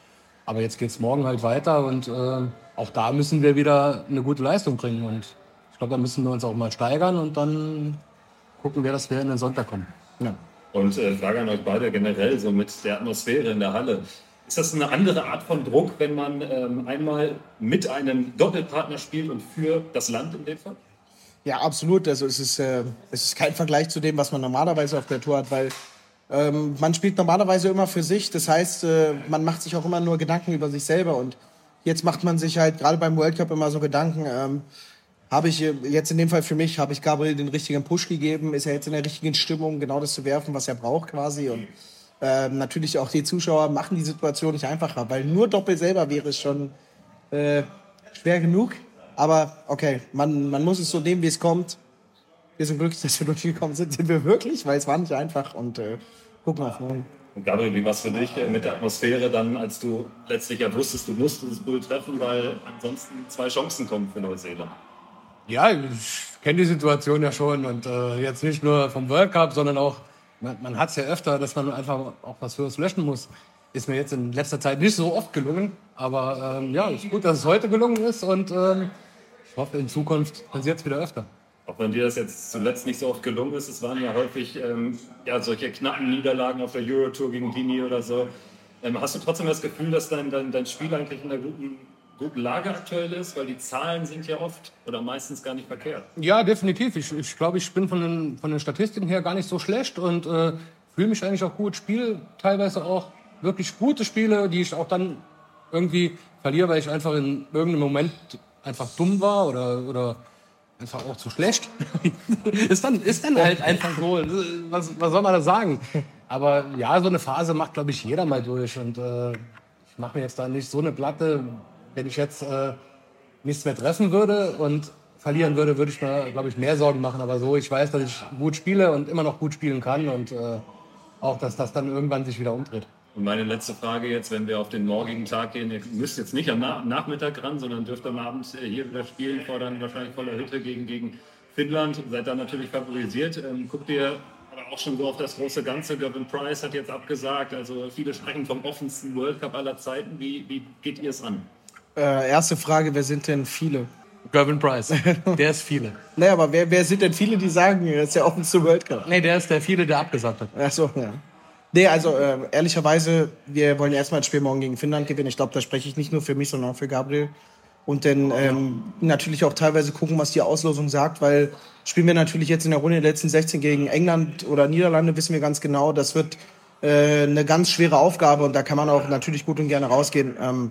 Speaker 7: Aber jetzt geht es morgen halt weiter und äh, auch da müssen wir wieder eine gute Leistung bringen. Und ich glaube, da müssen wir uns auch mal steigern und dann gucken wir, dass wir in den Sonntag kommen. Ja.
Speaker 5: Und äh, Frage an euch beide generell, so mit der Atmosphäre in der Halle. Ist das eine andere Art von Druck, wenn man ähm, einmal mit einem Doppelpartner spielt und für das Land in dem Fall?
Speaker 8: Ja, absolut. Also es ist, äh, es ist kein Vergleich zu dem, was man normalerweise auf der Tour hat, weil ähm, man spielt normalerweise immer für sich. Das heißt, äh, man macht sich auch immer nur Gedanken über sich selber. Und jetzt macht man sich halt gerade beim World Cup immer so Gedanken, ähm, habe ich jetzt in dem Fall für mich, habe ich Gabriel den richtigen Push gegeben? Ist er jetzt in der richtigen Stimmung, genau das zu werfen, was er braucht quasi? Und ähm, natürlich auch die Zuschauer machen die Situation nicht einfacher, weil nur Doppel selber wäre es schon äh, schwer genug. Aber okay, man, man muss es so nehmen, wie es kommt. Wir sind glücklich, dass wir durchgekommen sind. Sind wir wirklich, weil es war nicht einfach. Und äh, gucken wir auf morgen.
Speaker 5: Und Gabriel, wie war es für dich mit der Atmosphäre dann, als du letztlich ja wusstest, du musst dieses Bull treffen, weil ansonsten zwei Chancen kommen für Neuseeland?
Speaker 7: Ja, ich kenne die Situation ja schon und äh, jetzt nicht nur vom World Cup, sondern auch, man, man hat es ja öfter, dass man einfach auch was für uns löschen muss. Ist mir jetzt in letzter Zeit nicht so oft gelungen, aber ähm, ja, ist gut, dass es heute gelungen ist und ähm, ich hoffe, in Zukunft passiert es wieder öfter.
Speaker 5: Auch wenn dir das jetzt zuletzt nicht so oft gelungen ist, es waren ja häufig ähm, ja, solche knappen Niederlagen auf der Eurotour gegen Dini oder so. Ähm, hast du trotzdem das Gefühl, dass dein, dein, dein Spiel eigentlich in einer guten, guten Lage aktuell ist? Weil die Zahlen sind ja oft oder meistens gar nicht verkehrt.
Speaker 7: Ja, definitiv. Ich, ich glaube, ich bin von den, von den Statistiken her gar nicht so schlecht und äh, fühle mich eigentlich auch gut. Spiele teilweise auch wirklich gute Spiele, die ich auch dann irgendwie verliere, weil ich einfach in irgendeinem Moment einfach dumm war oder, oder einfach auch zu schlecht. ist, dann, ist dann halt einfach so. Was, was soll man da sagen? Aber ja, so eine Phase macht, glaube ich, jeder mal durch. Und äh, ich mache mir jetzt da nicht so eine Platte. Wenn ich jetzt äh, nichts mehr treffen würde und verlieren würde, würde ich mir, glaube ich, mehr Sorgen machen. Aber so, ich weiß, dass ich gut spiele und immer noch gut spielen kann. Und äh, auch, dass das dann irgendwann sich wieder umdreht.
Speaker 5: Und meine letzte Frage jetzt, wenn wir auf den morgigen Tag gehen, ihr müsst jetzt nicht am Na- Nachmittag ran, sondern dürft am Abend hier wieder spielen, vor dann wahrscheinlich voller Hütte gegen, gegen Finnland. Seid dann natürlich favorisiert. Ähm, guckt ihr aber auch schon so auf das große Ganze. Gavin Price hat jetzt abgesagt. Also viele sprechen vom offensten World Cup aller Zeiten. Wie, wie geht ihr es an?
Speaker 8: Äh, erste Frage, wer sind denn viele?
Speaker 7: Gavin Price, der ist viele.
Speaker 8: Naja, aber wer, wer sind denn viele, die sagen, das ist der offenste World Cup?
Speaker 7: Nee, der ist der viele, der abgesagt hat.
Speaker 8: Ach so, ja. Nee, also äh, ehrlicherweise, wir wollen erstmal das Spiel morgen gegen Finnland gewinnen. Ich glaube, da spreche ich nicht nur für mich, sondern auch für Gabriel. Und dann ähm, natürlich auch teilweise gucken, was die Auslosung sagt, weil spielen wir natürlich jetzt in der Runde der letzten sechzehn gegen England oder Niederlande, wissen wir ganz genau, das wird äh, eine ganz schwere Aufgabe und da kann man auch natürlich gut und gerne rausgehen. Ähm,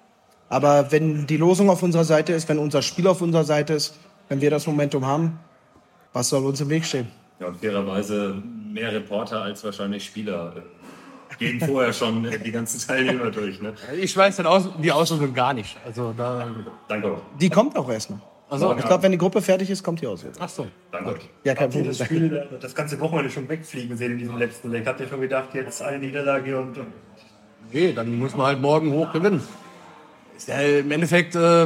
Speaker 8: aber wenn die Losung auf unserer Seite ist, wenn unser Spiel auf unserer Seite ist, wenn wir das Momentum haben, was soll uns im Weg stehen?
Speaker 5: Ja, und fairerweise mehr Reporter als wahrscheinlich Spieler gehen vorher schon die ganzen Teilnehmer durch. Ne?
Speaker 7: Ich weiß dann aus, die Auslosung gar nicht. Also da.
Speaker 5: Danke.
Speaker 8: Die kommt auch erst noch.
Speaker 7: Also,
Speaker 8: ich glaube, wenn die Gruppe fertig ist, kommt die Auslosung.
Speaker 7: Ach so.
Speaker 5: Danke.
Speaker 8: Ja, kein
Speaker 9: Habt ihr
Speaker 8: Problem.
Speaker 9: das Spiel das ganze Wochenende schon wegfliegen sehen in diesem letzten Leg? Habt ihr schon gedacht, jetzt eine Niederlage und...
Speaker 7: Nee, dann muss man halt morgen hoch gewinnen. Ist ja im Endeffekt, äh,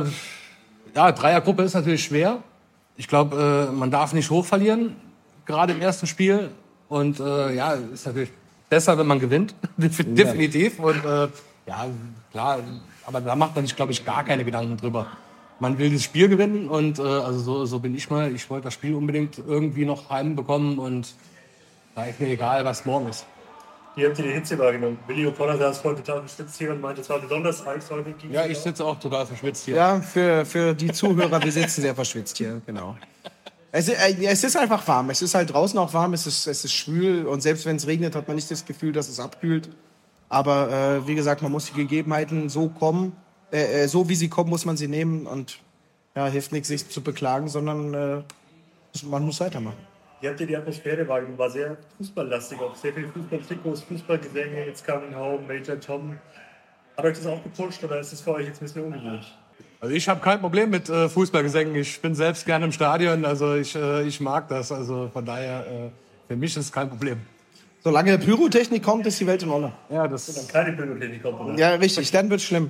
Speaker 7: ja, Dreiergruppe ist natürlich schwer. Ich glaube, äh, man darf nicht hoch verlieren, gerade im ersten Spiel. Und äh, ja, ist natürlich besser, wenn man gewinnt, definitiv. Und äh, ja, klar, aber da macht man sich, glaube ich, gar keine Gedanken drüber. Man will das Spiel gewinnen und äh, also so, so bin ich mal. Ich wollte das Spiel unbedingt irgendwie noch heimbekommen und da ist mir egal, was morgen ist.
Speaker 9: Wie habt ihr die Hitze wahrgenommen? Willi O'Connor saß vorhin total verschwitzt hier und meinte, es war besonders heiß heute.
Speaker 7: Ja, ich sitze auch total verschwitzt hier.
Speaker 8: Ja, für, für die Zuhörer, wir sitzen sehr verschwitzt hier, genau. Es, äh, es ist einfach warm. Es ist halt draußen auch warm, es ist, es ist schwül und selbst wenn es regnet, hat man nicht das Gefühl, dass es abkühlt. Aber äh, wie gesagt, man muss die Gegebenheiten so kommen, äh, so wie sie kommen, muss man sie nehmen und ja, hilft nichts, sich zu beklagen, sondern äh, man muss weitermachen.
Speaker 9: Wie habt ihr die Atmosphäre wahrgenommen? War sehr fußballlastig, auch sehr viele Fußballtrikots, Fußballgesänge, jetzt Coming Home, Major Tom. Hat euch das auch gepusht oder ist das für euch jetzt ein bisschen ungewöhnlich?
Speaker 7: Also ich habe kein Problem mit äh, Fußballgesängen. Ich bin selbst gerne im Stadion, also ich, äh, ich mag das. Also von daher, äh, für mich ist es kein Problem.
Speaker 8: Solange Pyrotechnik kommt, ist die Welt in Ordnung.
Speaker 7: Ja, das
Speaker 9: Und dann keine Pyrotechnik kommt, oder?
Speaker 8: Ja, richtig, dann wird's schlimm.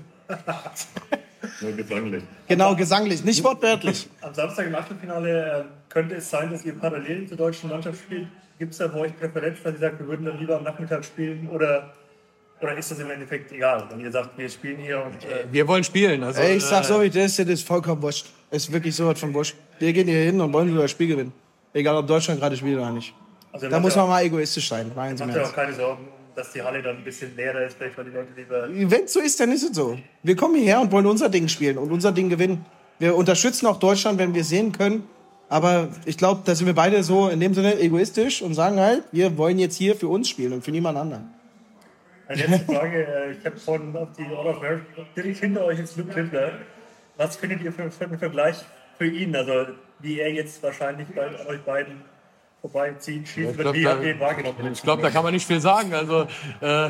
Speaker 5: Nur gesanglich.
Speaker 8: Genau, gesanglich, nicht wortwörtlich.
Speaker 9: Am Samstag im Achtelfinale äh, könnte es sein, dass ihr parallel zur deutschen Mannschaft spielt. Gibt es da bei euch Präferenz, dass ihr sagt, wir würden dann lieber am Nachmittag spielen? Oder Oder ist das im Endeffekt egal, wenn ihr sagt, wir spielen hier und... Äh,
Speaker 7: Wir wollen spielen. Also,
Speaker 8: Ey, ich sag so,
Speaker 7: äh,
Speaker 8: wie das ist, das ist vollkommen wurscht. Ist wirklich so was von wurscht. Wir gehen hier hin und wollen nur das Spiel gewinnen. Egal, ob Deutschland gerade spielt oder nicht.
Speaker 9: also
Speaker 8: Da muss man mal egoistisch sein. Machen Sie
Speaker 9: Macht
Speaker 8: mir
Speaker 9: ja auch
Speaker 8: das.
Speaker 9: keine Sorgen, dass die Halle dann ein bisschen leerer ist, vielleicht weil die Leute lieber...
Speaker 8: Wenn es so ist, dann ist es so. Wir kommen hierher und wollen unser Ding spielen und unser Ding gewinnen. Wir unterstützen auch Deutschland, wenn wir sehen können. Aber ich glaube, da sind wir beide so in dem Sinne egoistisch und sagen halt, wir wollen jetzt hier für uns spielen und für niemand anderen.
Speaker 9: Eine letzte Frage, äh, ich habe vorhin auf die Order of Merit, direkt hinter euch ist Luke Littler. Was findet ihr für, für einen Vergleich für ihn? Also wie er jetzt wahrscheinlich bei euch beiden vorbeizieht, schießt,
Speaker 7: ich glaub,
Speaker 9: wie
Speaker 7: da,
Speaker 9: habt ihr ihn wahrgenommen?
Speaker 7: ich glaube, da kann man nicht viel sagen. Also, äh,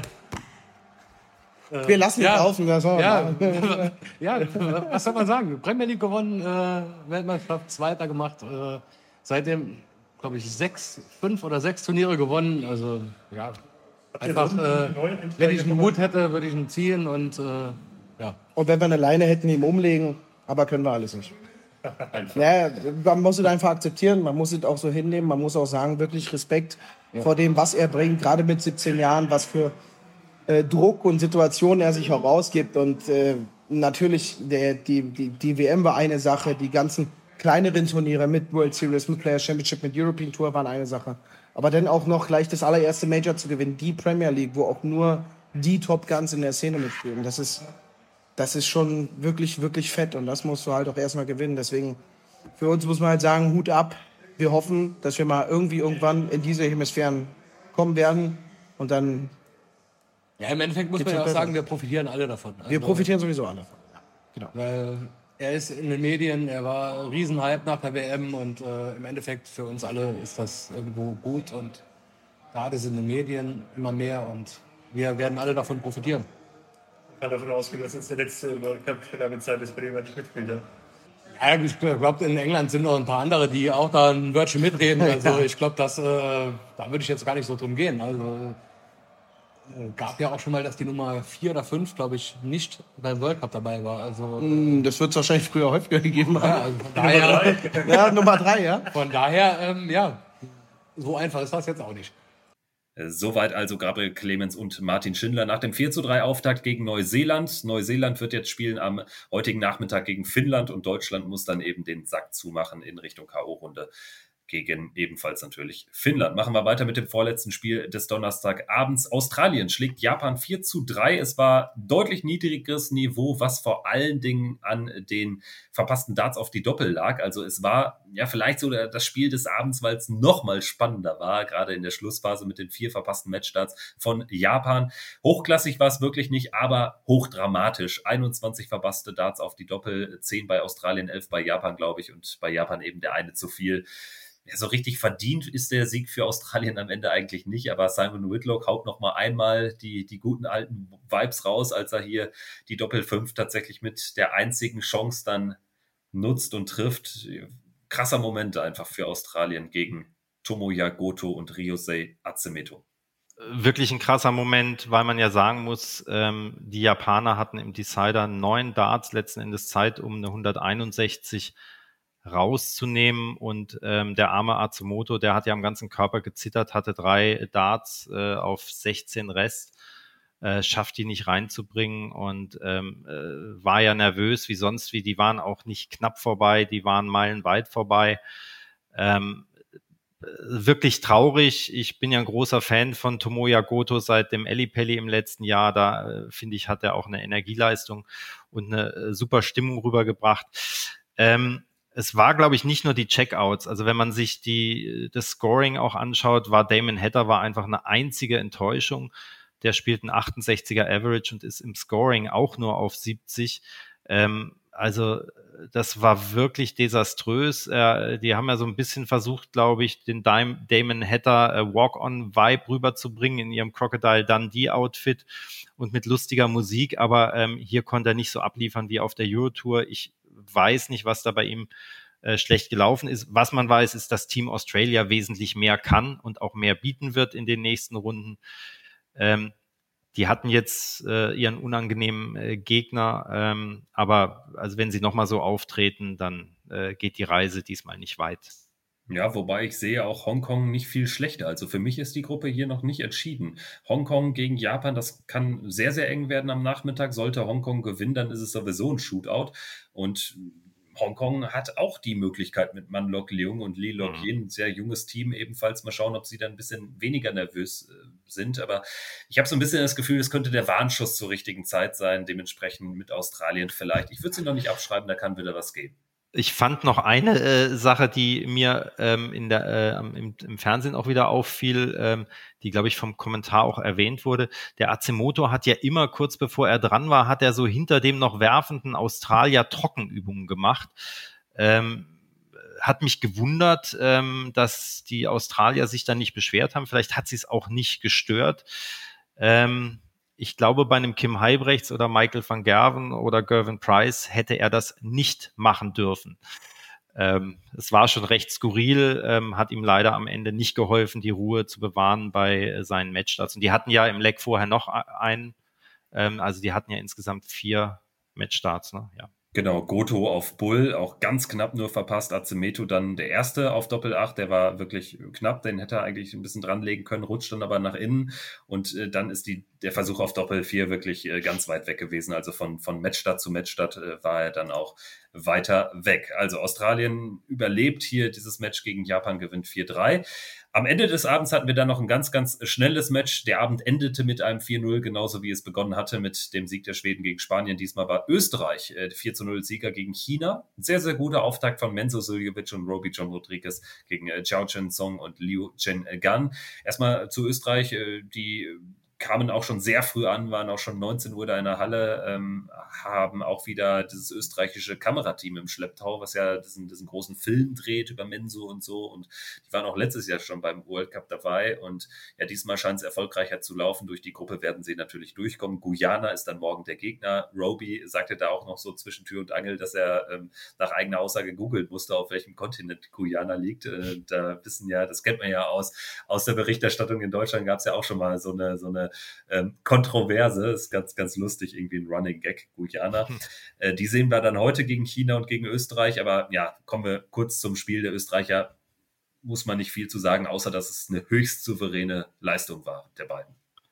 Speaker 8: Wir lassen ihn
Speaker 7: ja,
Speaker 8: laufen. Das war
Speaker 7: ja, ja, was soll man sagen? Premier League gewonnen, äh, Weltmeisterschaft Zweiter gemacht. Äh, seitdem, glaube ich, sechs, fünf oder sechs Turniere gewonnen. Also, ja, einfach, äh, wenn ich einen Mut hätte, würde ich ihn ziehen und, äh, ja.
Speaker 8: Und wenn wir eine Leine hätten, ihm umlegen, aber können wir alles nicht. Ja, man muss es einfach akzeptieren, man muss es auch so hinnehmen, man muss auch sagen, wirklich Respekt ja. vor dem, was er bringt, gerade mit siebzehn Jahren, was für äh, Druck und Situationen er sich herausgibt. Und äh, natürlich, der, die, die, die W M war eine Sache, die ganzen kleineren Turniere mit World Series, mit Players Championship, mit European Tour waren eine Sache. Aber dann auch noch gleich das allererste Major zu gewinnen, die Premier League, wo auch nur die Top Guns in der Szene mitspielen, das ist... Das ist schon wirklich, wirklich fett und das musst du halt auch erstmal gewinnen. Deswegen, für uns muss man halt sagen, Hut ab. Wir hoffen, dass wir mal irgendwie irgendwann in diese Hemisphären kommen werden und dann...
Speaker 7: Ja, im Endeffekt muss man ja auch sagen, wir profitieren alle davon. Also,
Speaker 8: wir profitieren sowieso alle davon. Ja,
Speaker 7: genau. Weil er ist in den Medien, er war ein Riesenhype nach der W M und äh, im Endeffekt für uns alle ist das irgendwo gut und gerade sind in den Medien immer mehr und wir werden alle davon profitieren.
Speaker 9: Ich kann davon ausgehen, dass es der letzte World Cup-Spieler mit Zeit ist, bei dem er nicht mitspielt. Ja,
Speaker 7: ja ich glaube, in England sind noch ein paar andere, die auch da ein Wörtchen mitreden. Also ich glaube, dass, äh, da würde ich jetzt gar nicht so drum gehen. Also äh, gab ja auch schon mal, dass die Nummer vier oder fünf, glaube ich, nicht beim World Cup dabei war. Also,
Speaker 8: das wird es wahrscheinlich früher häufiger gegeben haben.
Speaker 7: Ja, also von daher,
Speaker 8: ja, Nummer drei, ja.
Speaker 7: Von daher, ähm, ja, so einfach ist das jetzt auch nicht.
Speaker 1: Soweit also Gabriel Clemens und Martin Schindler nach dem vier zu drei Auftakt gegen Neuseeland. Neuseeland wird jetzt spielen am heutigen Nachmittag gegen Finnland und Deutschland muss dann eben den Sack zumachen in Richtung K O-Runde gegen ebenfalls natürlich Finnland. Machen wir weiter mit dem vorletzten Spiel des Donnerstagabends. Australien schlägt Japan vier zu drei. Es war deutlich niedrigeres Niveau, was vor allen Dingen an den verpassten Darts auf die Doppel lag. Also es war ja vielleicht so das Spiel des Abends, weil es noch mal spannender war, gerade in der Schlussphase mit den vier verpassten Matchstarts von Japan. Hochklassig war es wirklich nicht, aber hochdramatisch. einundzwanzig verpasste Darts auf die Doppel, zehn bei Australien, elf bei Japan, glaube ich, und bei Japan eben der eine zu viel. Ja, so richtig verdient ist der Sieg für Australien am Ende eigentlich nicht, aber Simon Whitlock haut noch mal einmal die, die guten alten Vibes raus, als er hier die Doppel fünf tatsächlich mit der einzigen Chance dann nutzt und trifft. Krasser Moment einfach für Australien gegen Tomoya Goto und Ryusei Atsumoto.
Speaker 4: Wirklich ein krasser Moment, weil man ja sagen muss, ähm, die Japaner hatten im Decider neun Darts letzten Endes Zeit, um eine hunderteinundsechzig rauszunehmen und ähm, der arme Atsumoto, der hat ja am ganzen Körper gezittert, hatte drei Darts äh, auf sechzehn Rest, äh, schafft die nicht reinzubringen und ähm, äh, war ja nervös wie sonst wie, die waren auch nicht knapp vorbei, die waren meilenweit vorbei. Ähm, wirklich traurig. Ich bin ja ein großer Fan von Tomoya Goto seit dem Ellipelli im letzten Jahr. Da äh, finde ich, hat er auch eine Energieleistung und eine äh, super Stimmung rübergebracht. Ähm, Es war, glaube ich, nicht nur die Checkouts. Also wenn man sich die das Scoring auch anschaut, war Damon Hatter war einfach eine einzige Enttäuschung. Der spielt ein achtundsechziger Average und ist im Scoring auch nur auf siebzig. Ähm, also das war wirklich desaströs. Äh, die haben ja so ein bisschen versucht, glaube ich, den Damon Hatter äh, Walk-on-Vibe rüberzubringen in ihrem Crocodile Dundee-Outfit und mit lustiger Musik. Aber ähm, hier konnte er nicht so abliefern wie auf der Euro-Tour. Ich weiß nicht, was da bei ihm äh, schlecht gelaufen ist. Was man weiß, ist, dass Team Australia wesentlich mehr kann und auch mehr bieten wird in den nächsten Runden. Ähm, die hatten jetzt äh, ihren unangenehmen äh, Gegner, ähm, aber also wenn sie nochmal so auftreten, dann äh, geht die Reise diesmal nicht weit.
Speaker 1: Ja, wobei ich sehe auch Hongkong nicht viel schlechter. Also für mich ist die Gruppe hier noch nicht entschieden. Hongkong gegen Japan, das kann sehr, sehr eng werden am Nachmittag. Sollte Hongkong gewinnen, dann ist es sowieso ein Shootout. Und Hongkong hat auch die Möglichkeit mit Man Lok Leung und Lee Lok Yin, ein sehr junges Team ebenfalls. Mal schauen, ob sie dann ein bisschen weniger nervös äh, sind. Aber ich habe so ein bisschen das Gefühl, es könnte der Warnschuss zur richtigen Zeit sein. Dementsprechend mit Australien vielleicht. Ich würde sie noch nicht abschreiben, da kann wieder was gehen.
Speaker 4: Ich fand noch eine äh, Sache, die mir ähm, in der, äh, im, im Fernsehen auch wieder auffiel, ähm, die, glaube ich, vom Kommentar auch erwähnt wurde. Der Atsumoto hat ja immer, kurz bevor er dran war, hat er so hinter dem noch werfenden Australier Trockenübungen gemacht. Ähm, hat mich gewundert, ähm, dass die Australier sich dann nicht beschwert haben. Vielleicht hat sie es auch nicht gestört. Ähm, Ich glaube, bei einem Kim Huybrechts oder Michael van Gerwen oder Gervin Price hätte er das nicht machen dürfen. Ähm, es war schon recht skurril, ähm, hat ihm leider am Ende nicht geholfen, die Ruhe zu bewahren bei äh, seinen Matchstarts. Und die hatten ja im Leg vorher noch einen, ähm, also die hatten ja insgesamt vier Matchstarts, ne? Ja.
Speaker 1: Genau, Goto auf Bull, auch ganz knapp nur verpasst. Azemeto dann der Erste auf Doppel acht, der war wirklich knapp, den hätte er eigentlich ein bisschen dranlegen können, rutscht dann aber nach innen und äh, dann ist die, der Versuch auf Doppel vier wirklich äh, ganz weit weg gewesen. Also von, von Matchstart zu Matchstart äh, war er dann auch weiter weg. Also Australien überlebt hier dieses Match gegen Japan, gewinnt vier drei. Am Ende des Abends hatten wir dann noch ein ganz, ganz schnelles Match. Der Abend endete mit einem vier null, genauso wie es begonnen hatte mit dem Sieg der Schweden gegen Spanien. Diesmal war Österreich äh, vier zu null Sieger gegen China. Ein sehr, sehr guter Auftakt von Menzo Suljovic und Roby John Rodriguez gegen äh, Zhao Chen Song und Liu Chen Gan. Erstmal zu Österreich, äh, die kamen auch schon sehr früh an, waren auch schon neunzehn Uhr da in der Halle, ähm, haben auch wieder dieses österreichische Kamerateam im Schlepptau, was ja diesen, diesen großen Film dreht über Menzo und so, und die waren auch letztes Jahr schon beim World Cup dabei und ja, diesmal scheint es erfolgreicher zu laufen. Durch die Gruppe werden sie natürlich durchkommen. Guyana ist dann morgen der Gegner. Roby sagte da auch noch so zwischen Tür und Angel, dass er ähm, nach eigener Aussage googeln musste, auf welchem Kontinent Guyana liegt. Äh, da wissen ja, das kennt man ja aus, aus der Berichterstattung in Deutschland, gab es ja auch schon mal so eine, so eine Ähm, Kontroverse, ist ganz, ganz lustig, irgendwie ein Running Gag, Guyana. Hm. Äh, die sehen wir dann heute gegen China und gegen Österreich, aber ja, kommen wir kurz zum Spiel der Österreicher, muss man nicht viel zu sagen, außer dass es eine höchst souveräne Leistung war, der beiden.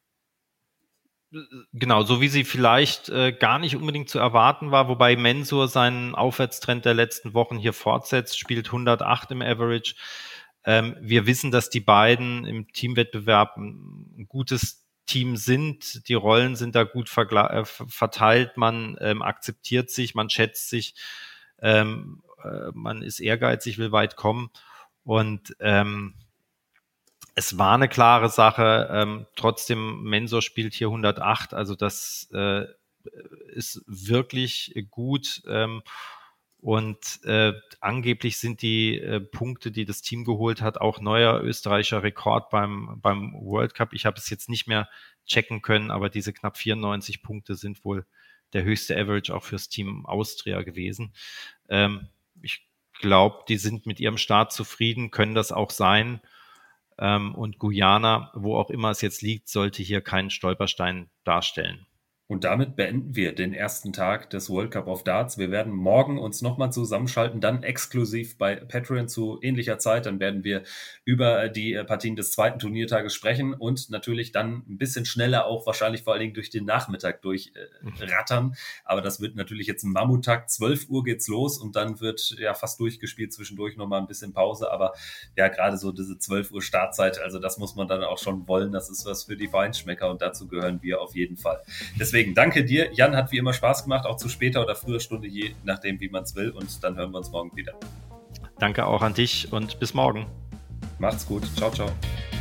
Speaker 4: Genau, so wie sie vielleicht äh, gar nicht unbedingt zu erwarten war, wobei Mensur seinen Aufwärtstrend der letzten Wochen hier fortsetzt, spielt hundertacht im Average. Ähm, wir wissen, dass die beiden im Teamwettbewerb ein gutes Team sind, die Rollen sind da gut vergle- äh, verteilt, man ähm, akzeptiert sich, man schätzt sich, ähm, äh, man ist ehrgeizig, will weit kommen und ähm, es war eine klare Sache, ähm, trotzdem Mensur spielt hier hundertacht, also das äh, ist wirklich gut ähm, und äh, angeblich sind die äh, Punkte, die das Team geholt hat, auch neuer österreichischer Rekord beim, beim World Cup. Ich habe es jetzt nicht mehr checken können, aber diese knapp vierundneunzig Punkte sind wohl der höchste Average auch fürs Team Austria gewesen. Ähm, ich glaube, die sind mit ihrem Start zufrieden, können das auch sein. Ähm, und Guyana, wo auch immer es jetzt liegt, sollte hier keinen Stolperstein darstellen.
Speaker 1: Und damit beenden wir den ersten Tag des World Cup of Darts. Wir werden morgen uns nochmal zusammenschalten, dann exklusiv bei Patreon zu ähnlicher Zeit. Dann werden wir über die Partien des zweiten Turniertages sprechen und natürlich dann ein bisschen schneller auch wahrscheinlich vor allen Dingen durch den Nachmittag durchrattern. Äh, Aber das wird natürlich jetzt ein Mammuttag. zwölf Uhr geht's los und dann wird ja fast durchgespielt, zwischendurch nochmal ein bisschen Pause. Aber ja, gerade so diese zwölf Uhr Startzeit, also das muss man dann auch schon wollen. Das ist was für die Feinschmecker und dazu gehören wir auf jeden Fall. Deswegen Deswegen danke dir. Jan, hat wie immer Spaß gemacht, auch zu später oder früher Stunde, je nachdem, wie man es will. Und dann hören wir uns morgen wieder.
Speaker 4: Danke auch an dich und bis morgen.
Speaker 1: Macht's gut. Ciao, ciao.